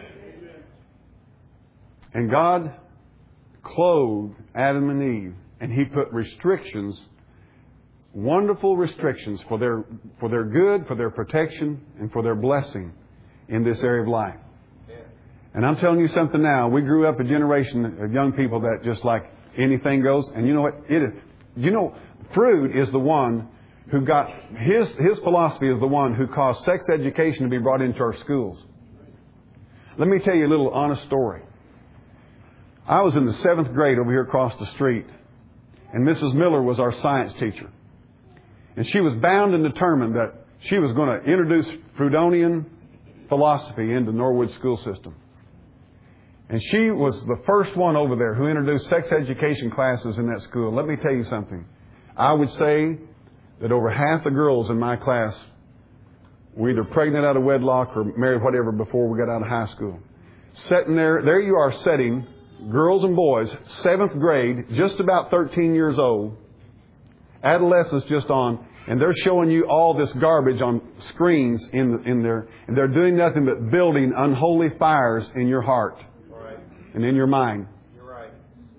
And God clothed Adam and Eve, and He put restrictions, wonderful restrictions for their good, for their protection, and for their blessing in this area of life. And I'm telling you something now. We grew up a generation of young people that just like anything goes. And you know what? Freud is the one who got his philosophy is the one who caused sex education to be brought into our schools. Let me tell you a little honest story. I was in the 7th grade over here across the street, and Mrs. Miller was our science teacher. And she was bound and determined that she was going to introduce Freudonian philosophy into the Norwood school system. And she was the first one over there who introduced sex education classes in that school. Let me tell you something. I would say that over half the girls in my class were either pregnant out of wedlock or married whatever before we got out of high school. Sitting there you are sitting, girls and boys, 7th grade, just about 13 years old, adolescence just on, and they're showing you all this garbage on screens in there, and they're doing nothing but building unholy fires in your heart and in your mind. You're right.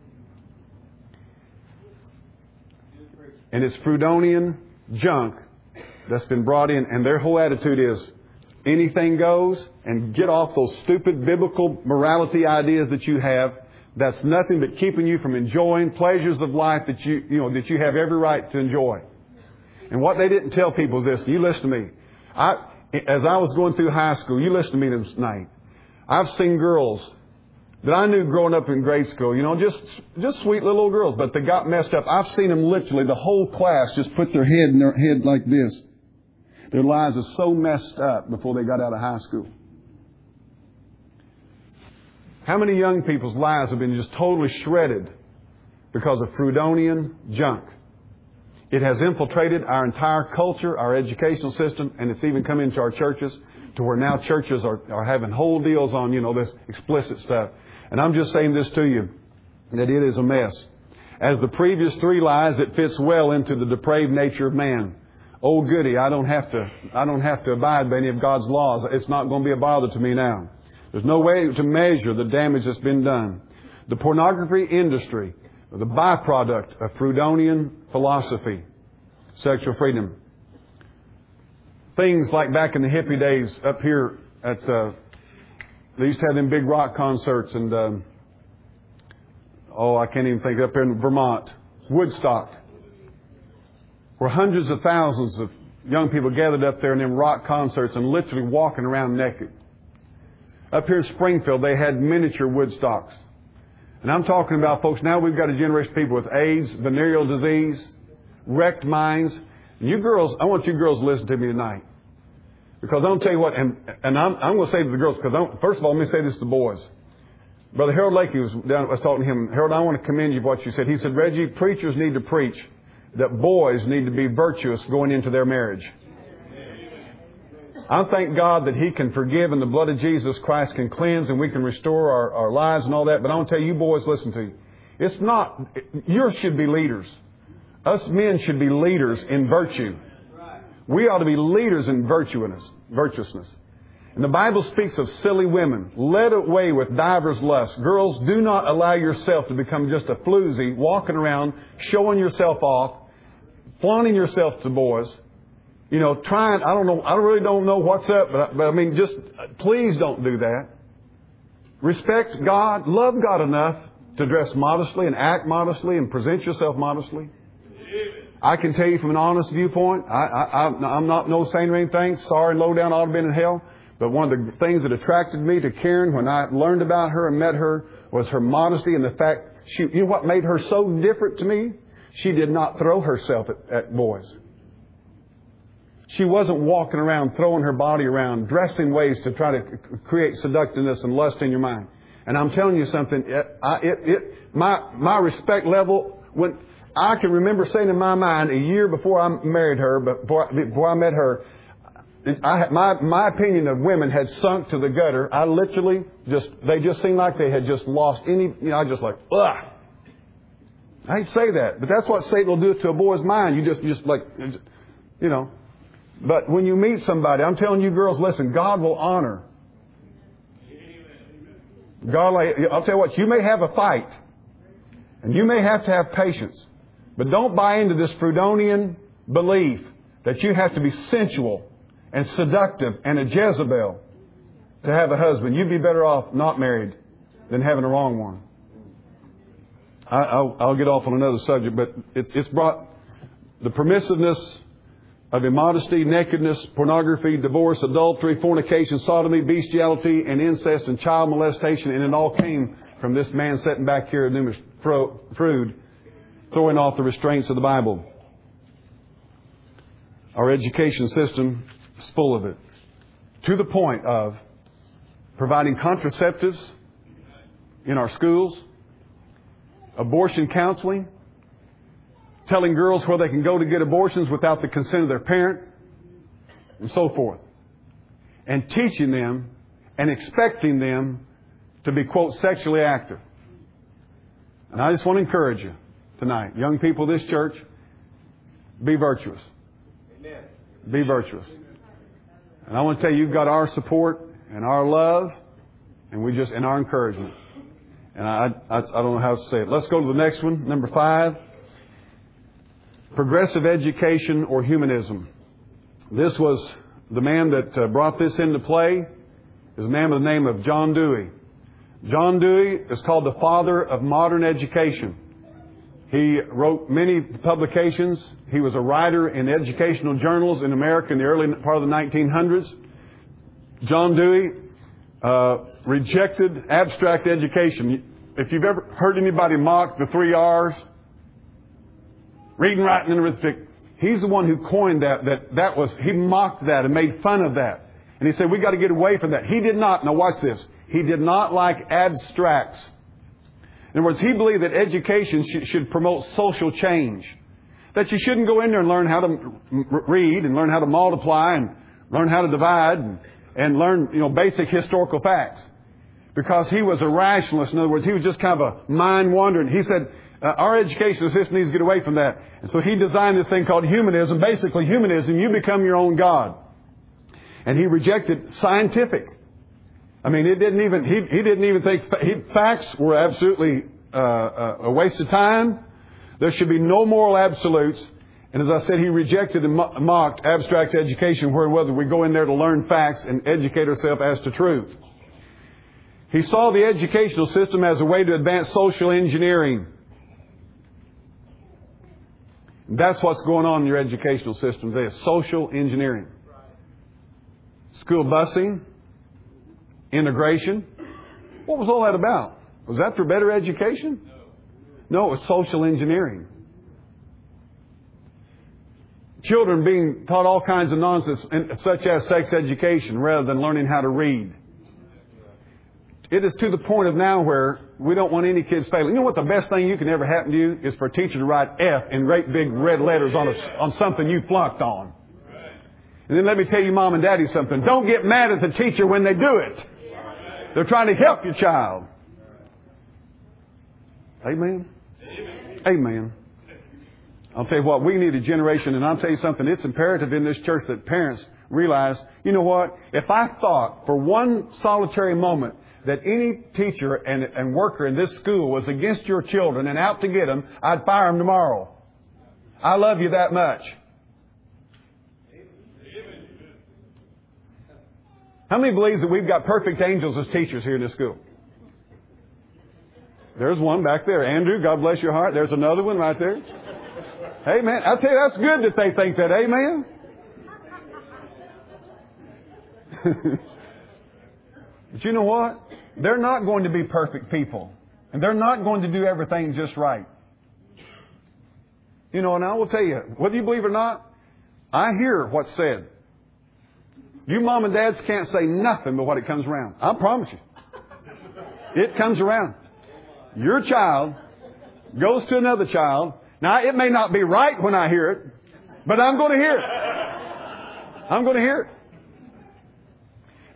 And it's Freudonian junk that's been brought in, and their whole attitude is anything goes, and get off those stupid biblical morality ideas that you have. That's nothing but keeping you from enjoying pleasures of life that you have every right to enjoy. And what they didn't tell people is this. You listen to me. As I was going through high school, you listen to me tonight. I've seen girls that I knew growing up in grade school, just sweet little old girls, but they got messed up. I've seen them literally, the whole class just put their head in their head like this. Their lives are so messed up before they got out of high school. How many young people's lives have been just totally shredded because of Freudonian junk? It has infiltrated our entire culture, our educational system, and it's even come into our churches to where now churches are having whole deals on, this explicit stuff. And I'm just saying this to you, that it is a mess. As the previous 3 lies, it fits well into the depraved nature of man. Oh goody, I don't have to abide by any of God's laws. It's not going to be a bother to me now. There's no way to measure the damage that's been done. The pornography industry, the byproduct of Freudonian philosophy, sexual freedom. Things like back in the hippie days up here at, they used to have them big rock concerts and, I can't even think, up here in Vermont, Woodstock, where hundreds of thousands of young people gathered up there in them rock concerts and literally walking around naked. Up here in Springfield, they had miniature Woodstocks. And I'm talking about, folks, now we've got a generation of people with AIDS, venereal disease, wrecked minds. And you girls, I want you girls to listen to me tonight. Because I'm going to tell you what, and I'm going to say to the girls, because first of all, let me say this to the boys. Brother Harold Lakey I was talking to him. Harold, I want to commend you for what you said. He said, Reggie, preachers need to preach that boys need to be virtuous going into their marriage. I thank God that He can forgive and the blood of Jesus Christ can cleanse and we can restore our lives and all that. But I want to tell you boys, listen to you. It's not, you should be leaders. Us men should be leaders in virtue. We ought to be leaders in virtuousness. And the Bible speaks of silly women, led away with divers lusts. Girls, do not allow yourself to become just a floozy, walking around, showing yourself off, flaunting yourself to boys. Trying, I really don't know what's up, but I mean, just please don't do that. Respect God, love God enough to dress modestly and act modestly and present yourself modestly. I can tell you from an honest viewpoint, I'm not no saint or anything. Sorry, low down, ought to have been in hell. But one of the things that attracted me to Karen when I learned about her and met her was her modesty and the fact, you know what made her so different to me? She did not throw herself at boys. She wasn't walking around, throwing her body around, dressing ways to try to create seductiveness and lust in your mind. And I'm telling you something, my respect level, when I can remember saying in my mind a year before I married her, before I met her, my opinion of women had sunk to the gutter. I literally they just seemed like they had just lost any, I just like, ugh. I hate to say that, but that's what Satan will do to a boy's mind. You just like, But when you meet somebody, I'm telling you girls, listen, God will honor. I'll tell you what, you may have a fight, and you may have to have patience, but don't buy into this Freudian belief that you have to be sensual and seductive and a Jezebel to have a husband. You'd be better off not married than having a wrong one. I'll get off on another subject, but it's brought the permissiveness of immodesty, nakedness, pornography, divorce, adultery, fornication, sodomy, bestiality, and incest, and child molestation, and it all came from this man sitting back here, named Freud, throwing off the restraints of the Bible. Our education system is full of it, to the point of providing contraceptives in our schools, abortion counseling, telling girls where they can go to get abortions without the consent of their parent, and so forth. And teaching them and expecting them to be, quote, sexually active. And I just want to encourage you tonight, young people of this church, be virtuous. Amen. Be virtuous. And I want to tell you, you've got our support and our love and our encouragement. And I don't know how to say it. Let's go to the next one, number 5. Progressive education or humanism. This was the man that brought this into play. Is a man by the name of John Dewey. John Dewey is called the father of modern education. He wrote many publications. He was a writer in educational journals in America in the early part of the 1900s. John Dewey rejected abstract education. If you've ever heard anybody mock the 3 R's, reading, writing, and arithmetic, he's the one who coined that. He mocked that and made fun of that. And he said, we got to get away from that. He did not. Now watch this. He did not like abstracts. In other words, he believed that education should promote social change. That you shouldn't go in there and learn how to read and learn how to multiply and learn how to divide and learn, basic historical facts. Because he was a rationalist. In other words, he was just kind of a mind wandering. He said, our education system needs to get away from that. And so he designed this thing called humanism. Basically, humanism, you become your own God. And he rejected scientific. I mean, he didn't even think facts were absolutely a waste of time. There should be no moral absolutes. And as I said, he rejected and mocked abstract education, whether we go in there to learn facts and educate ourselves as to truth. He saw the educational system as a way to advance social engineering. That's what's going on in your educational system today, social engineering. School busing, integration. What was all that about? Was that for better education? No, it was social engineering. Children being taught all kinds of nonsense, such as sex education, rather than learning how to read. It is to the point of now where we don't want any kids failing. You know what the best thing you can ever happen to you is for a teacher to write F in great big red letters on something you flunked on. And then let me tell you, Mom and Daddy, something. Don't get mad at the teacher when they do it. They're trying to help your child. Amen? Amen. I'll tell you what, we need a generation, and I'll tell you something, it's imperative in this church that parents realize, you know what, if I thought for one solitary moment that any teacher and worker in this school was against your children and out to get them, I'd fire them tomorrow. I love you that much. How many believes that we've got perfect angels as teachers here in this school? There's one back there. Andrew, God bless your heart. There's another one right there. Amen. I'll tell you, that's good that they think that. Amen. But you know what? They're not going to be perfect people. And they're not going to do everything just right. You know, and I will tell you, whether you believe it or not, I hear what's said. You mom and dads can't say nothing but what it comes around. I promise you. It comes around. Your child goes to another child. Now, it may not be right when I hear it, but I'm going to hear it. I'm going to hear it.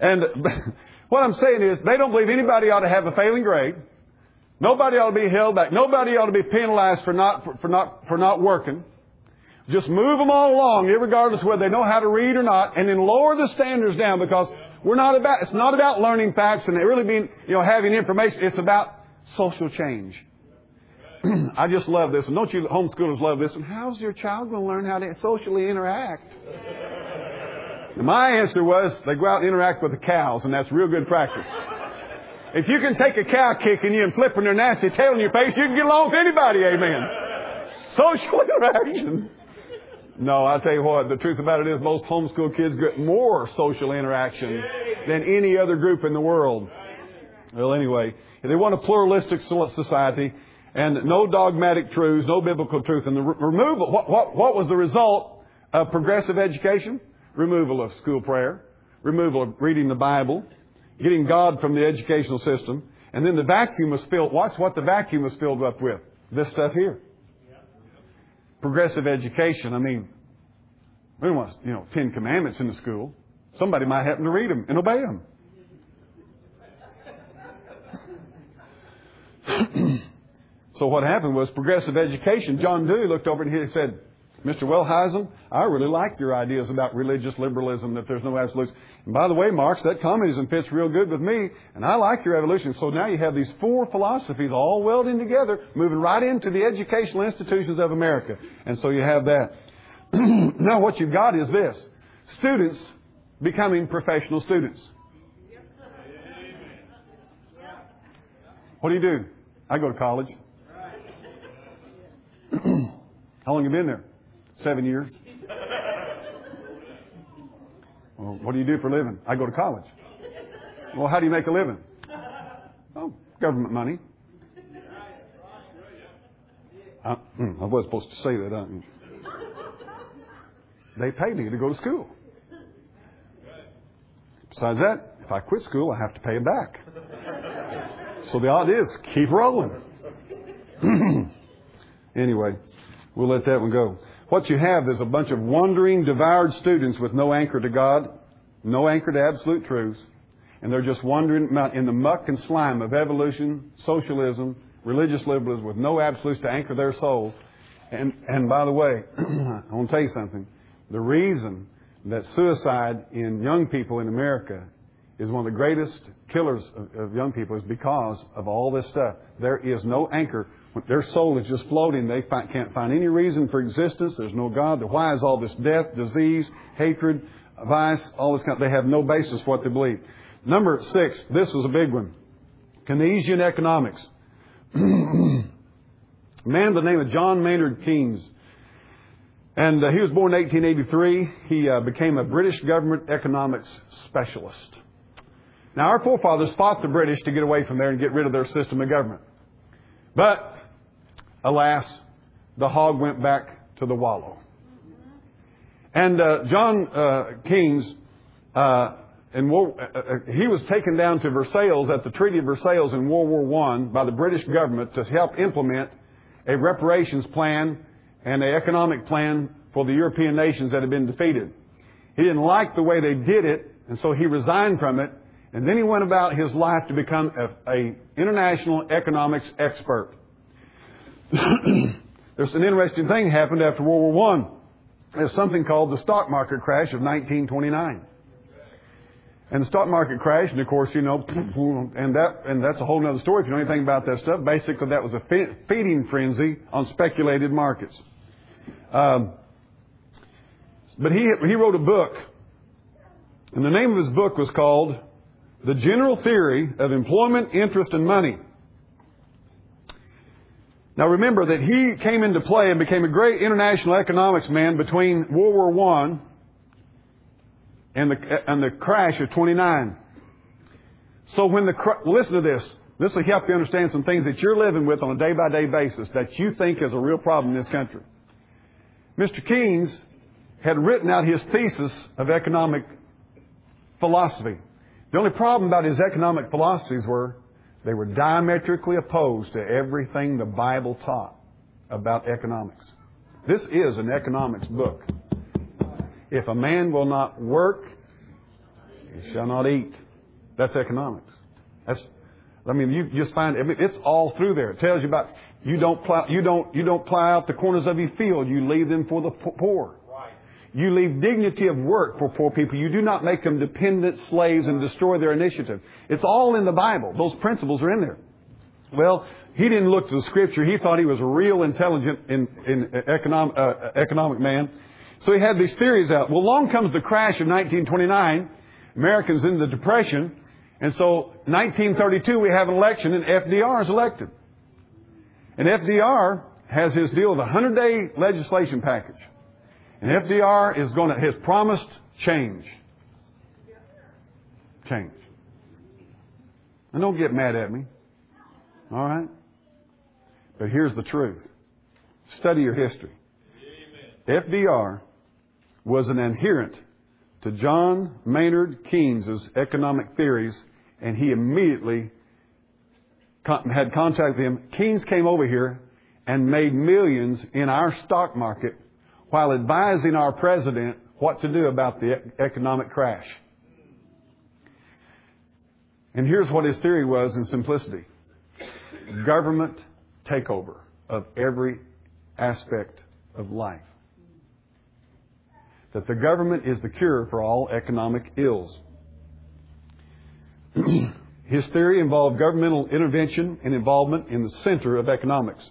And what I'm saying is they don't believe anybody ought to have a failing grade. Nobody ought to be held back. Nobody ought to be penalized for not working. Just move them all along, regardless of whether they know how to read or not, and then lower the standards down, because it's not about learning facts and really being, having information. It's about social change. I just love this. And don't you homeschoolers love this? And how's your child going to learn how to socially interact? And my answer was, they go out and interact with the cows, and that's real good practice. If you can take a cow kicking you and flipping their nasty tail in your face, you can get along with anybody, amen. Social interaction. No, I'll tell you what, the truth about it is most homeschool kids get more social interaction than any other group in the world. Well, anyway, they want a pluralistic society and no dogmatic truths, no biblical truth. And the removal, what was the result of progressive education? Removal of school prayer, removal of reading the Bible, getting God from the educational system. And then the vacuum was filled. Watch what the vacuum was filled up with. This stuff here. Progressive education. I mean, we don't want, 10 commandments in the school. Somebody might happen to read them and obey them. So what happened was progressive education. John Dewey looked over and he said, Mr. Wellheisen, I really like your ideas about religious liberalism, that there's no absolutes. And by the way, Marx, that communism fits real good with me, and I like your evolution. So now you have these 4 philosophies all welding together, moving right into the educational institutions of America. And so you have that. Now what you've got is this. Students becoming professional students. What do? I go to college. How long have you been there? 7 years. Well, what do you do for a living? I go to college. Well, how do you make a living? Oh, government money. I wasn't supposed to say that. They pay me to go to school. Besides that, if I quit school, I have to pay them back. So the odd is, keep rolling. Anyway, we'll let that one go. What you have is a bunch of wandering, devoured students with no anchor to God, no anchor to absolute truths, and they're just wandering in the muck and slime of evolution, socialism, religious liberalism, with no absolutes to anchor their souls. And by the way, I want to tell you something. The reason that suicide in young people in America is one of the greatest killers of young people is because of all this stuff. There is no anchor. Their soul is just floating. They can't find any reason for existence. There's no God. Why is all this death, disease, hatred, vice, all this kind of... They have no basis for what they believe. Number 6, this was a big one. Keynesian economics. A man by the name of John Maynard Keynes. And he was born in 1883. He became a British government economics specialist. Now, our forefathers fought the British to get away from there and get rid of their system of government. But, alas, the hog went back to the wallow. And John Keynes, he was taken down to Versailles at the Treaty of Versailles in World War I by the British government to help implement a reparations plan and an economic plan for the European nations that had been defeated. He didn't like the way they did it, and so he resigned from it. And then he went about his life to become an international economics expert. There's an interesting thing happened after World War I. There's something called the stock market crash of 1929. And the stock market crash, and of course, and that's a whole other story if you know anything about that stuff. Basically, that was a feeding frenzy on speculated markets. But he wrote a book, and the name of his book was called The General Theory of Employment, Interest, and Money. Now remember that he came into play and became a great international economics man between World War I and the crash of 29. So listen to this. This will help you understand some things that you're living with on a day-by-day basis that you think is a real problem in this country. Mr. Keynes had written out his thesis of economic philosophy. The only problem about his economic philosophies were they were diametrically opposed to everything the Bible taught about economics. This is an economics book. If a man will not work, You shall not eat. That's economics. You just find, it's all through there. It tells you about, you don't plow out the corners of your field. You leave them for the poor. You leave dignity of work for poor people. You do not make them dependent slaves and destroy their initiative. It's all in the Bible. Those principles are in there. Well, he didn't look to the Scripture. He thought he was a real intelligent economic man. So he had these theories out. Well, along comes the crash of 1929. Americans in the Depression. And so 1932 we have an election and FDR is elected. And FDR has his deal with a 100-day legislation package. And FDR has promised change. Change. And don't get mad at me. All right? But here's the truth. Study your history. Amen. FDR was an adherent to John Maynard Keynes' economic theories, and he immediately had contact with him. Keynes came over here and made millions in our stock market while advising our president what to do about the economic crash. And here's what his theory was in simplicity. Government takeover of every aspect of life. That the government is the cure for all economic ills. His theory involved governmental intervention and involvement in the center of economics.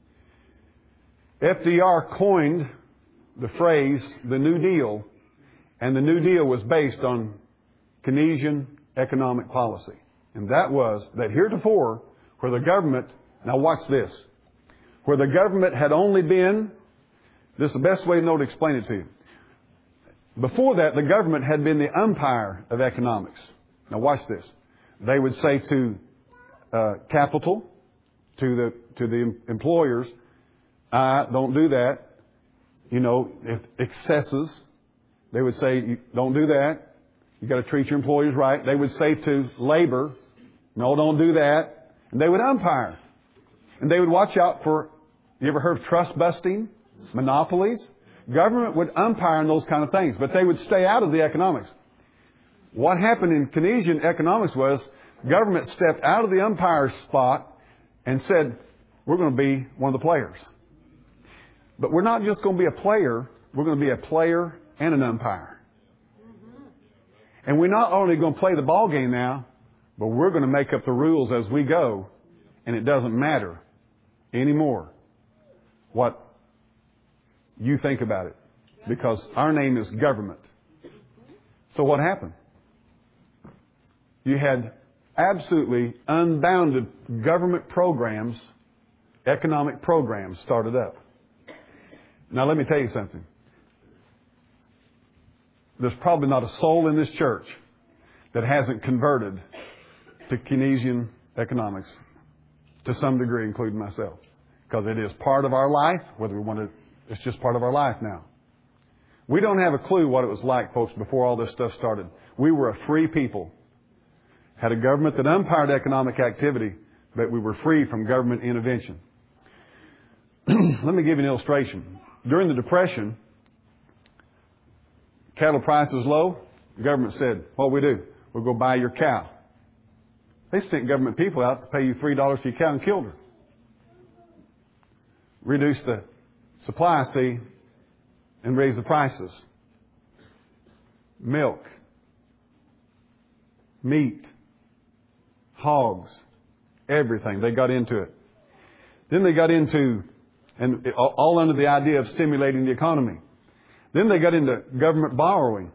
FDR coined the phrase, the New Deal, and the New Deal was based on Keynesian economic policy. And that was that heretofore, where the government, now watch this, where the government had only been, this is the best way to explain it to you. Before that, the government had been the umpire of economics. Now watch this. They would say to capital, to the employers, don't do that. If excesses, they would say, don't do that. You've got to treat your employees right. They would say to labor, no, don't do that. And they would umpire. And they would watch out for, you ever heard of trust busting? Monopolies? Government would umpire on those kind of things, but they would stay out of the economics. What happened in Keynesian economics was government stepped out of the umpire spot and said, we're going to be one of the players. But we're not just going to be a player, we're going to be a player and an umpire. And we're not only going to play the ball game now, but we're going to make up the rules as we go, and it doesn't matter anymore what you think about it, because our name is government. So what happened? You had absolutely unbounded government programs, economic programs started up. Now let me tell you something. There's probably not a soul in this church that hasn't converted to Keynesian economics to some degree, including myself. Because it is part of our life, whether we want to, it's just part of our life now. We don't have a clue what it was like, folks, before all this stuff started. We were a free people. Had a government that umpired economic activity, but we were free from government intervention. Let me give you an illustration. During the Depression, cattle prices low. The government said, what we do? We'll go buy your cow. They sent government people out to pay you $3 for your cow and killed her. Reduce the supply, see, and raise the prices. Milk, meat, hogs, everything. They got into it. Then they got into, and all under the idea of stimulating the economy. Then they got into government borrowing.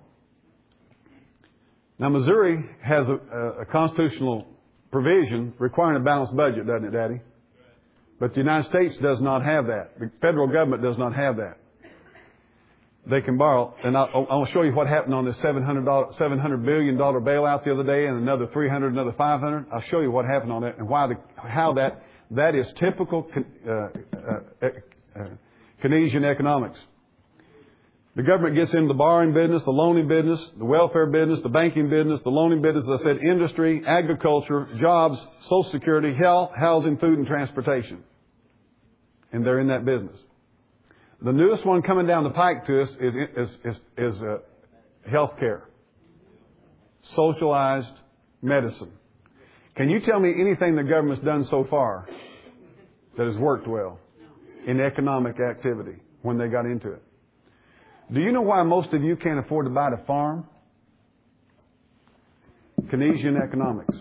Now, Missouri has a constitutional provision requiring a balanced budget, doesn't it, Daddy? But the United States does not have that. The federal government does not have that. They can borrow, and I'll show you what happened on this $700 billion bailout the other day, and another 300, another 500. I'll show you what happened on that and how that is typical Keynesian economics. The government gets into the borrowing business, the loaning business, the welfare business, the banking business, the loaning business, as I said, industry, agriculture, jobs, Social Security, health, housing, food, and transportation. And they're in that business. The newest one coming down the pike to us is health care. socialized medicine. Can you tell me anything the government's done so far that has worked well in economic activity when they got into it? Do you know why most of you can't afford to buy a farm? Keynesian economics.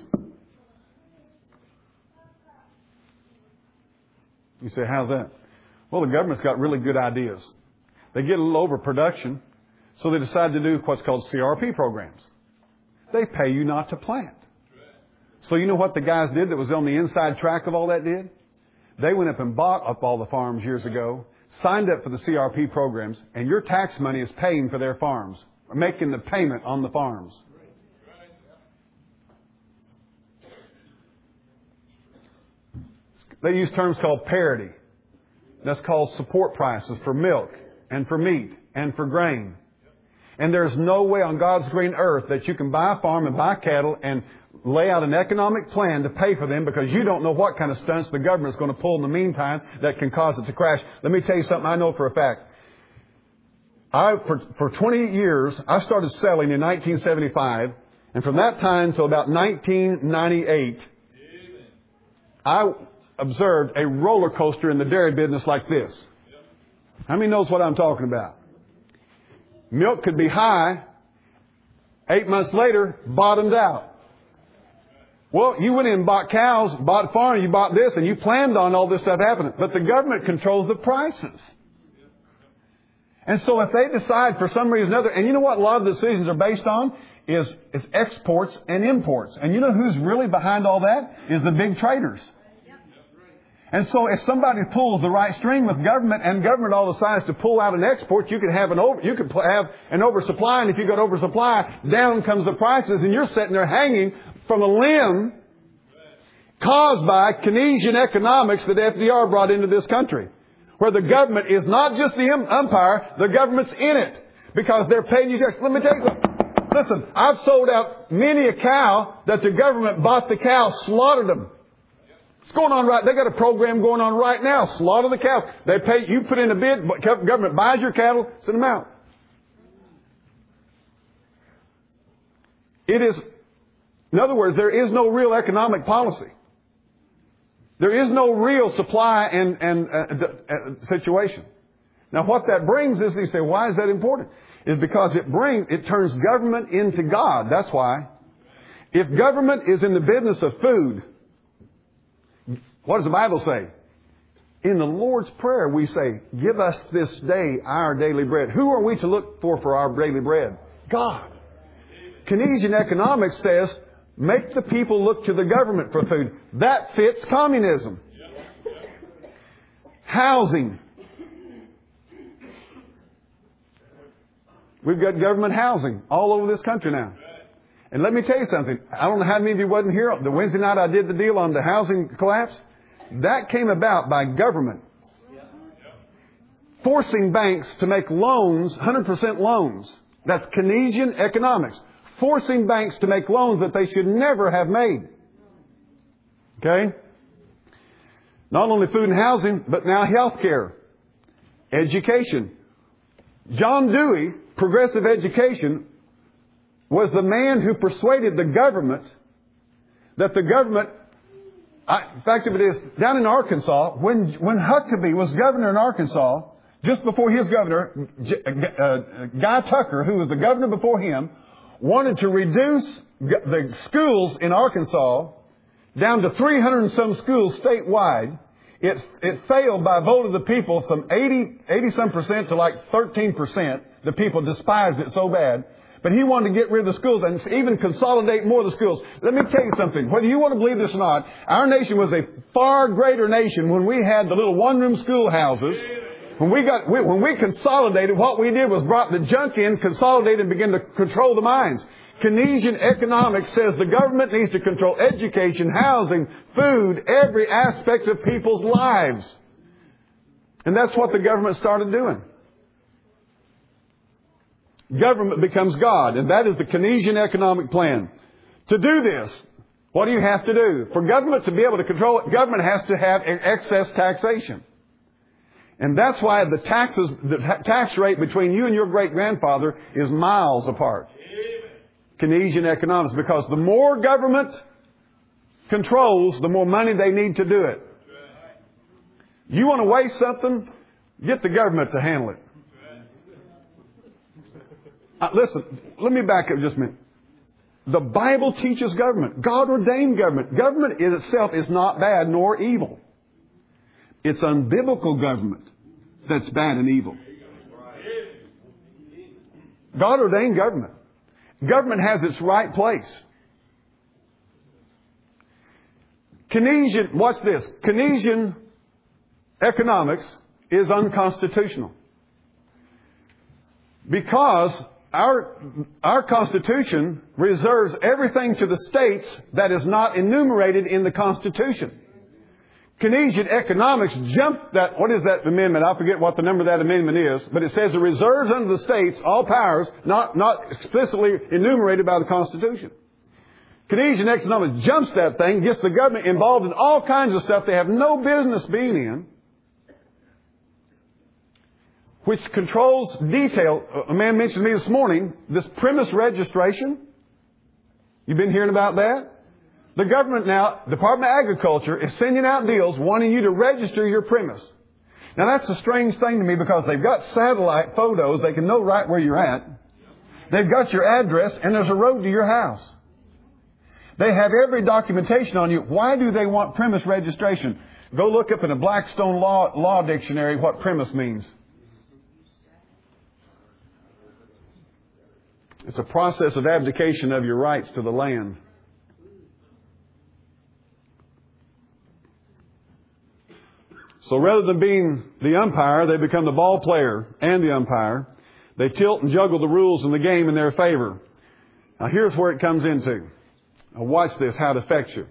You say, how's that? Well, the government's got really good ideas. They get a little overproduction, so they decide to do what's called CRP programs. They pay you not to plant. So you know what the guys did that was on the inside track of all that did? They went up and bought up all the farms years ago, signed up for the CRP programs, and your tax money is paying for their farms, making the payment on the farms. They use terms called parity. That's called support prices for milk and for meat and for grain. And there's no way on God's green earth that you can buy a farm and buy cattle and lay out an economic plan to pay for them, because you don't know what kind of stunts the government's going to pull in the meantime that can cause it to crash. Let me tell you something I know for a fact. For 20 years, I started selling in 1975, and from that time till about 1998, I observed a roller coaster in the dairy business like this. How many knows what I'm talking about? Milk could be high. 8 months later, bottomed out. Well, you went in and bought cows, bought a farm, you bought this, and you planned on all this stuff happening. But the government controls the prices. And so if they decide for some reason or another, and you know what a lot of the decisions are based on? Is exports and imports. And you know who's really behind all that? Is the big traders. And so if somebody pulls the right string with government, and government all decides to pull out an export, you could have an oversupply, and if you got oversupply, down comes the prices, and you're sitting there hanging from a limb caused by Keynesian economics that FDR brought into this country, where the government is not just the umpire, the government's in it because they're paying you tax. Let me tell you something. Listen, I've sold out many a cow that the government bought the cow, slaughtered them. It's going on right. They got a program going on right now. Slaughter the cows. They pay. You put in a bid. Government buys your cattle. Send them out. It is. In other words, there is no real economic policy. There is no real supply and situation. Now, what that brings is, you say, why is that important? Is because it turns government into God. That's why. If government is in the business of food, what does the Bible say? In the Lord's Prayer, we say, give us this day our daily bread. Who are we to look for our daily bread? God. Keynesian economics says, make the people look to the government for food. That fits communism. Housing. We've got government housing all over this country now. And let me tell you something. I don't know how many of you wasn't here. The Wednesday night I did the deal on the housing collapse. That came about by government forcing banks to make loans, 100% loans. That's Keynesian economics. Forcing banks to make loans that they should never have made. Okay? Not only food and housing, but now health care, education. John Dewey, progressive education, was the man who persuaded the government that the government, in fact, if it is down in Arkansas, when Huckabee was governor in Arkansas, just before his governor, Guy Tucker, who was the governor before him, wanted to reduce the schools in Arkansas down to 300 and some schools statewide. It failed by a vote of the people, some 80 some percent to like 13%. The people despised it so bad. But he wanted to get rid of the schools and even consolidate more of the schools. Let me tell you something. Whether you want to believe this or not, our nation was a far greater nation when we had the little one-room schoolhouses. When we consolidated, what we did was brought the junk in, consolidated, and began to control the minds. Keynesian economics says the government needs to control education, housing, food, every aspect of people's lives. And that's what the government started doing. Government becomes God, and that is the Keynesian economic plan. To do this, what do you have to do? For government to be able to control it, government has to have excess taxation. And that's why the tax rate between you and your great-grandfather is miles apart. Keynesian economics, because the more government controls, the more money they need to do it. You want to waste something? Get the government to handle it. Listen, let me back up just a minute. The Bible teaches government. God ordained government. Government in itself is not bad nor evil. It's unbiblical government that's bad and evil. God ordained government. Government has its right place. Watch this. Keynesian economics is unconstitutional. Because our Constitution reserves everything to the states that is not enumerated in the Constitution. Keynesian economics jumped that, what is that amendment? I forget what the number of that amendment is, but it says it reserves unto the states all powers not explicitly enumerated by the Constitution. Keynesian economics jumps that thing, gets the government involved in all kinds of stuff they have no business being in, which controls detail. A man mentioned to me this morning, this premise registration. You've been hearing about that? The government now, Department of Agriculture, is sending out deals wanting you to register your premise. Now that's a strange thing to me because they've got satellite photos. They can know right where you're at. They've got your address and there's a road to your house. They have every documentation on you. Why do they want premise registration? Go look up in a Blackstone Law Dictionary what premise means. It's a process of abdication of your rights to the land. So rather than being the umpire, they become the ball player and the umpire. They tilt and juggle the rules in the game in their favor. Now here's where it comes into. Now watch this, how it affects you.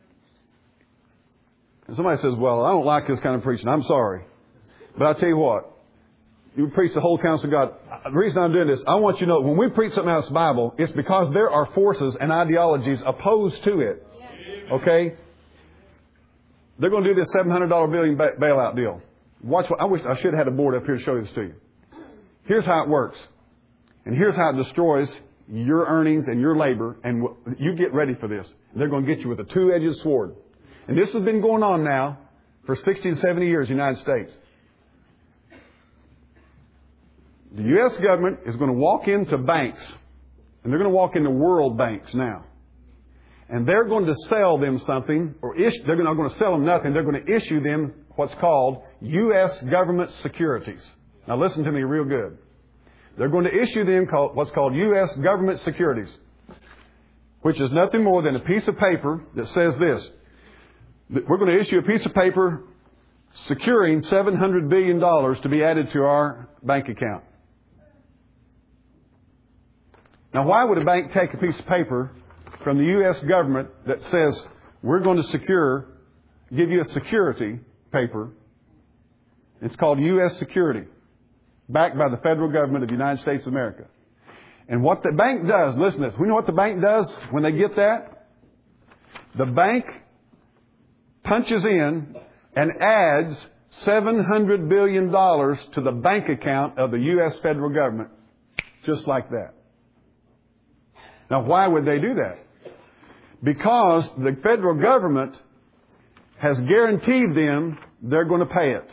And somebody says, well, I don't like this kind of preaching. I'm sorry. But I'll tell you what. You preach the whole counsel of God. The reason I'm doing this, I want you to know, when we preach something out of the Bible, it's because there are forces and ideologies opposed to it. Okay? They're going to do this $700 billion bailout deal. Watch what, I wish I should have had a board up here to show this to you. Here's how it works. And here's how it destroys your earnings and your labor. And you get ready for this. They're going to get you with a two-edged sword. And this has been going on now for 60 to 70 years in the United States. The U.S. government is going to walk into banks. And they're going to walk into world banks now. And they're going to sell them something, or they're not going to sell them nothing. They're going to issue them what's called U.S. government securities. Now listen to me real good. They're going to issue them what's called U.S. government securities, which is nothing more than a piece of paper that says this. We're going to issue a piece of paper securing $700 billion to be added to our bank account. Now why would a bank take a piece of paper from the U.S. government that says, we're going to give you a security paper? It's called U.S. security, backed by the federal government of the United States of America. And what the bank does, listen to this. We know what the bank does when they get that? The bank punches in and adds $700 billion to the bank account of the U.S. federal government. Just like that. Now, why would they do that? Because the federal government has guaranteed them they're going to pay it.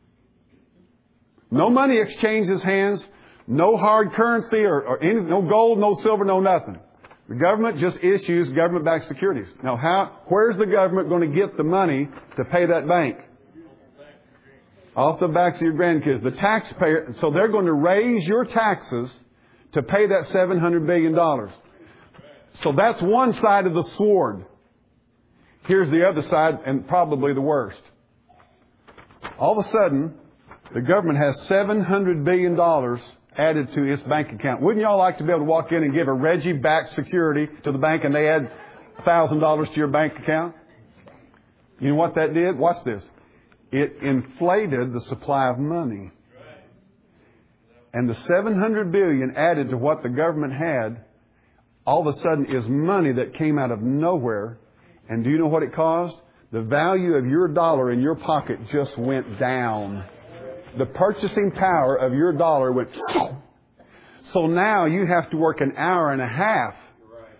No money exchanges hands, no hard currency or no gold, no silver, no nothing. The government just issues government-backed securities. Now, where's the government going to get the money to pay that bank? Off the backs of your grandkids. The taxpayer. So they're going to raise your taxes to pay that $700 billion. So that's one side of the sword. Here's the other side, and probably the worst. All of a sudden, the government has $700 billion added to its bank account. Wouldn't y'all like to be able to walk in and give a Reggie-backed security to the bank and they add $1,000 to your bank account? You know what that did? Watch this. It inflated the supply of money. And the $700 billion added to what the government had all of a sudden is money that came out of nowhere. And do you know what it caused? The value of your dollar in your pocket just went down. The purchasing power of your dollar went... So now you have to work an hour and a half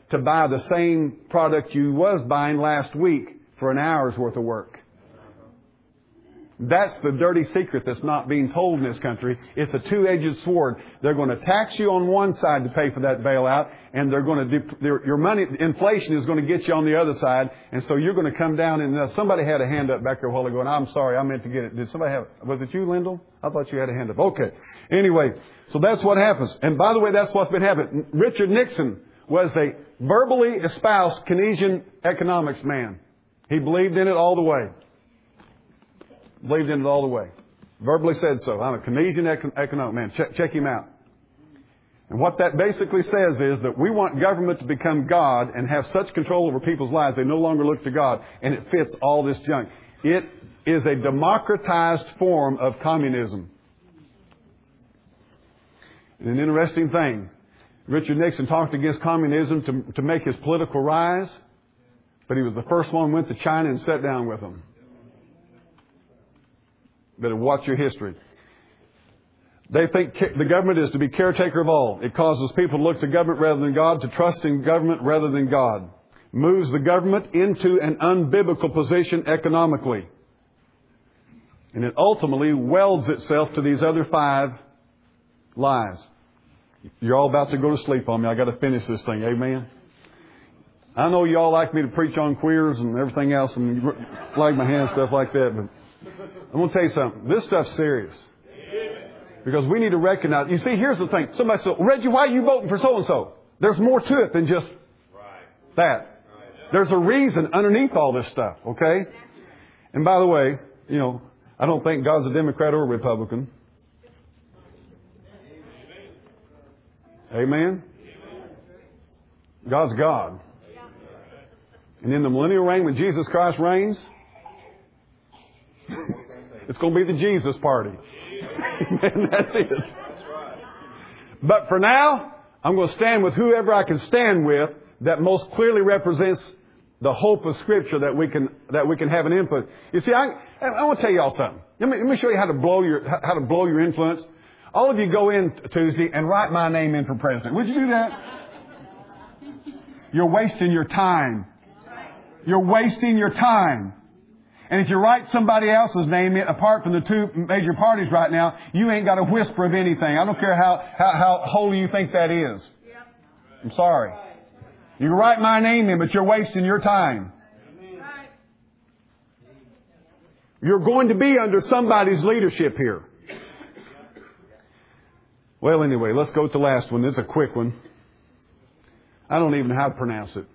to buy the same product you was buying last week for an hour's worth of work. That's the dirty secret that's not being told in this country. It's a two-edged sword. They're going to tax you on one side to pay for that bailout, and they're going to your money, inflation is going to get you on the other side, and so you're going to come down. And somebody had a hand up back there a while ago, and I'm sorry, I meant to get it. Did somebody have? Was it you, Lyndall? I thought you had a hand up. Okay. Anyway, so that's what happens. And by the way, that's what's been happening. Richard Nixon was a verbally espoused Keynesian economics man. He believed in it all the way. Believed in it all the way. Verbally said so. I'm a Keynesian economic man. Check him out. And what that basically says is that we want government to become God and have such control over people's lives they no longer look to God. And it fits all this junk. It is a democratized form of communism. And an interesting thing. Richard Nixon talked against communism to make his political rise. But he was the first one who went to China and sat down with them. Better watch your history. They think the government is to be caretaker of all. It causes people to look to government rather than God, to trust in government rather than God. Moves the government into an unbiblical position economically. And it ultimately welds itself to these other 5 lies. You're all about to go to sleep on me. I got to finish this thing. Amen. I know you all like me to preach on queers and everything else and flag my hand, stuff like that, but I'm going to tell you something. This stuff's serious. Because we need to recognize. You see, here's the thing. Somebody said, Reggie, why are you voting for so-and-so? There's more to it than just that. There's a reason underneath all this stuff, okay? And by the way, I don't think God's a Democrat or a Republican. Amen? God's God. And in the millennial reign, when Jesus Christ reigns, it's going to be the Jesus party. And that's it. But for now, I'm going to stand with whoever I can stand with that most clearly represents the hope of Scripture that we can have an input. You see, I want to tell you all something. Let me show you how to blow your influence. All of you go in Tuesday and write my name in for president. Would you do that? You're wasting your time. You're wasting your time. And if you write somebody else's name in, apart from the 2 major parties right now, you ain't got a whisper of anything. I don't care how holy you think that is. I'm sorry. You can write my name in, but you're wasting your time. You're going to be under somebody's leadership here. Well, anyway, let's go to the last one. This is a quick one. I don't even know how to pronounce it.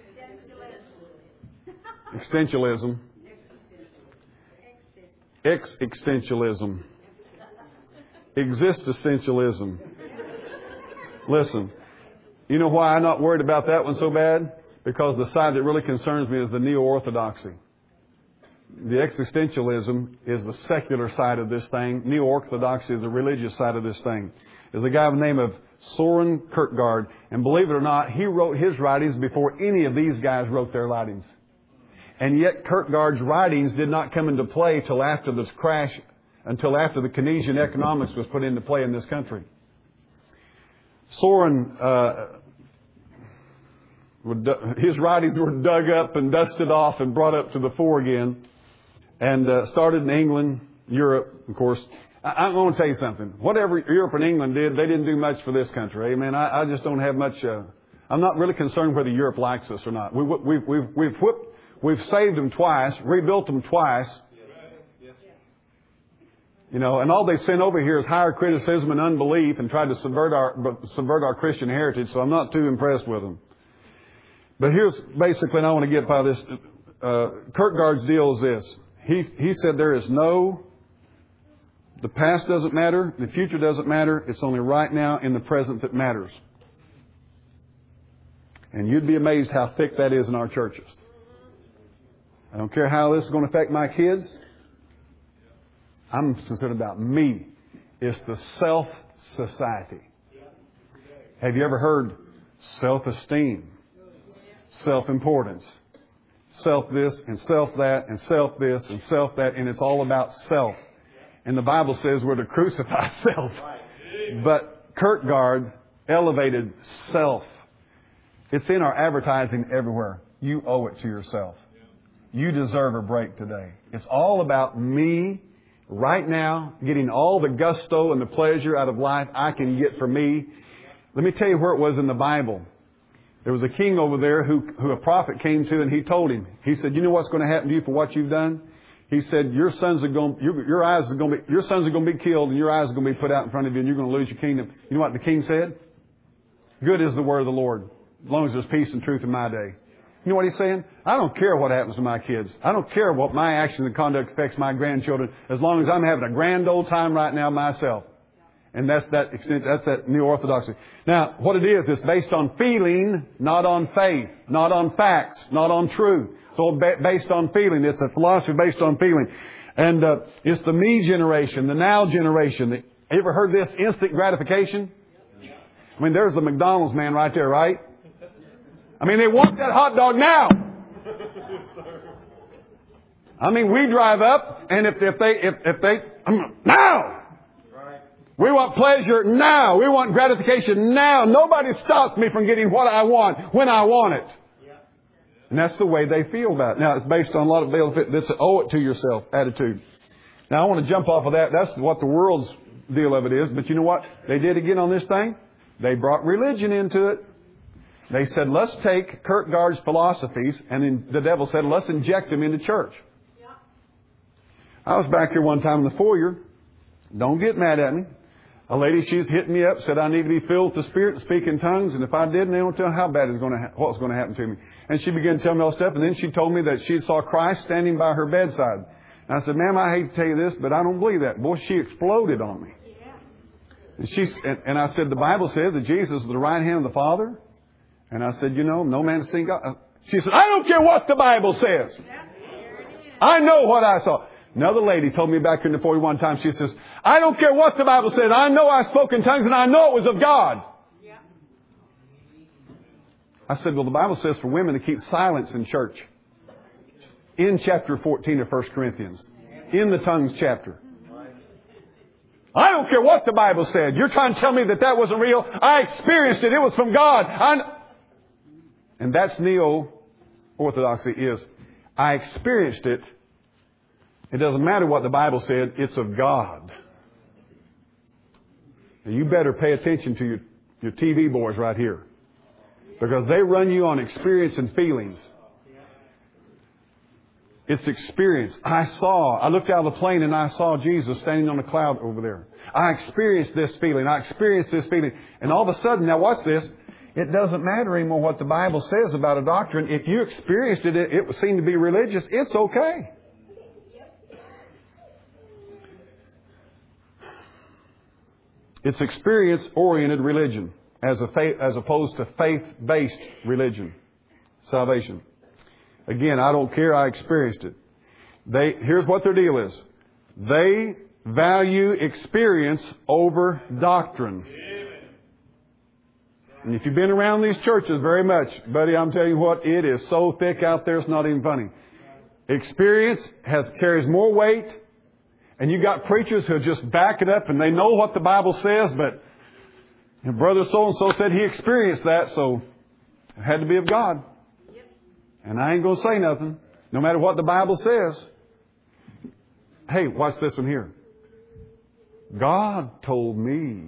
Existentialism. Existentialism. Existentialism. Listen, you know why I'm not worried about that one so bad? Because the side that really concerns me is the neo-orthodoxy. The existentialism is the secular side of this thing. Neo-orthodoxy is the religious side of this thing. There's a guy by the name of Soren Kierkegaard, and believe it or not, he wrote his writings before any of these guys wrote their writings. And yet Kierkegaard's writings did not come into play till after this crash, until after the Keynesian economics was put into play in this country. Soren, his writings were dug up and dusted off and brought up to the fore again, and started in England, Europe, of course. I'm going to tell you something. Whatever Europe and England did, they didn't do much for this country. Amen. I just don't have much. I'm not really concerned whether Europe likes us or not. We've saved them twice, rebuilt them twice. And all they sent over here is higher criticism and unbelief and tried to subvert our Christian heritage. So I'm not too impressed with them. But here's basically, and I want to get by this. Kierkegaard's deal is this. He said the past doesn't matter, the future doesn't matter. It's only right now in the present that matters. And you'd be amazed how thick that is in our churches. I don't care how this is going to affect my kids. I'm concerned about me. It's the self-society. Have you ever heard self-esteem, self-importance, self-this and self-that and self-this and self-that, and it's all about self. And the Bible says we're to crucify self. But Kierkegaard elevated self. It's in our advertising everywhere. You owe it to yourself. You deserve a break today. It's all about me right now, getting all the gusto and the pleasure out of life I can get for me. Let me tell you where it was in the Bible. There was a king over there who a prophet came to, and he told him. He said, "You know what's going to happen to you for what you've done?" He said, your sons are going to be killed, and your eyes are going to be put out in front of you, and you're going to lose your kingdom. You know what the king said? "Good is the word of the Lord, as long as there's peace and truth in my day." You know what he's saying? I don't care what happens to my kids. I don't care what my action and conduct affects my grandchildren, as long as I'm having a grand old time right now myself. And that's that New Orthodoxy. Now, what it is, it's based on feeling, not on faith, not on facts, not on truth. It's all based on feeling. It's a philosophy based on feeling. And it's the me generation, the now generation. You ever heard this? Instant gratification? I mean, there's the McDonald's man right there, right? I mean, they want that hot dog now. I mean, we drive up, and if they now. We want pleasure now. We want gratification now. Nobody stops me from getting what I want when I want it. And that's the way they feel about it. Now, it's based on a lot of this owe it to yourself attitude. Now, I want to jump off of that. That's what the world's deal of it is. But you know what they did again on this thing? They brought religion into it. They said, let's take Kierkegaard's philosophies, and then the devil said, let's inject them into church. I was back here one time in the foyer. Don't get mad at me. A lady, she's hitting me up, said I need to be filled with the Spirit and speak in tongues. And if I didn't, they don't tell how bad what was going to happen to me. And she began to tell me all stuff. And then she told me that she saw Christ standing by her bedside. And I said, "Ma'am, I hate to tell you this, but I don't believe that." Boy, she exploded on me. And I said, "The Bible said that Jesus is the right hand of the Father." And I said, "You know, no man has seen God." She said, "I don't care what the Bible says. I know what I saw." Another lady told me back in the 41 time, she says, "I don't care what the Bible says. I know I spoke in tongues and I know it was of God." Yeah. I said, "Well, the Bible says for women to keep silence in church." In chapter 14 of 1 Corinthians. In the tongues chapter. "I don't care what the Bible said. You're trying to tell me that wasn't real. I experienced it. It was from God." And that's neo-orthodoxy is, I experienced it. It doesn't matter what the Bible said. It's of God. And you better pay attention to your TV boys right here. Because they run you on experience and feelings. It's experience. I looked out of the plane and I saw Jesus standing on a cloud over there. I experienced this feeling. I experienced this feeling. And all of a sudden, now watch this. It doesn't matter anymore what the Bible says about a doctrine. If you experienced it, it would seem to be religious. It's okay. It's experience-oriented religion as opposed to faith-based religion. Salvation. Again, I don't care. I experienced it. Here's what their deal is. They value experience over doctrine. And if you've been around these churches very much, buddy, I'm telling you what, it is so thick out there, it's not even funny. Experience carries more weight. And you got preachers who just back it up and they know what the Bible says, but brother so-and-so said he experienced that, so it had to be of God. Yep. And I ain't going to say nothing, no matter what the Bible says. Hey, watch this one here. God told me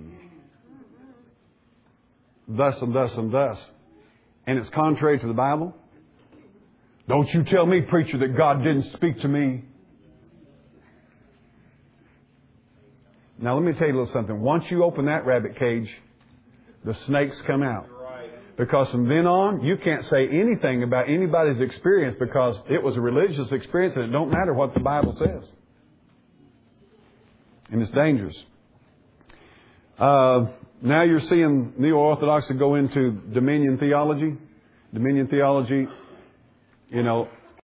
thus and thus and thus. And it's contrary to the Bible. Don't you tell me, preacher, that God didn't speak to me. Now, let me tell you a little something. Once you open that rabbit cage, the snakes come out. Because from then on, you can't say anything about anybody's experience because it was a religious experience and it don't matter what the Bible says. And it's dangerous. Now you're seeing Neo-Orthodoxy go into dominion theology. Dominion theology,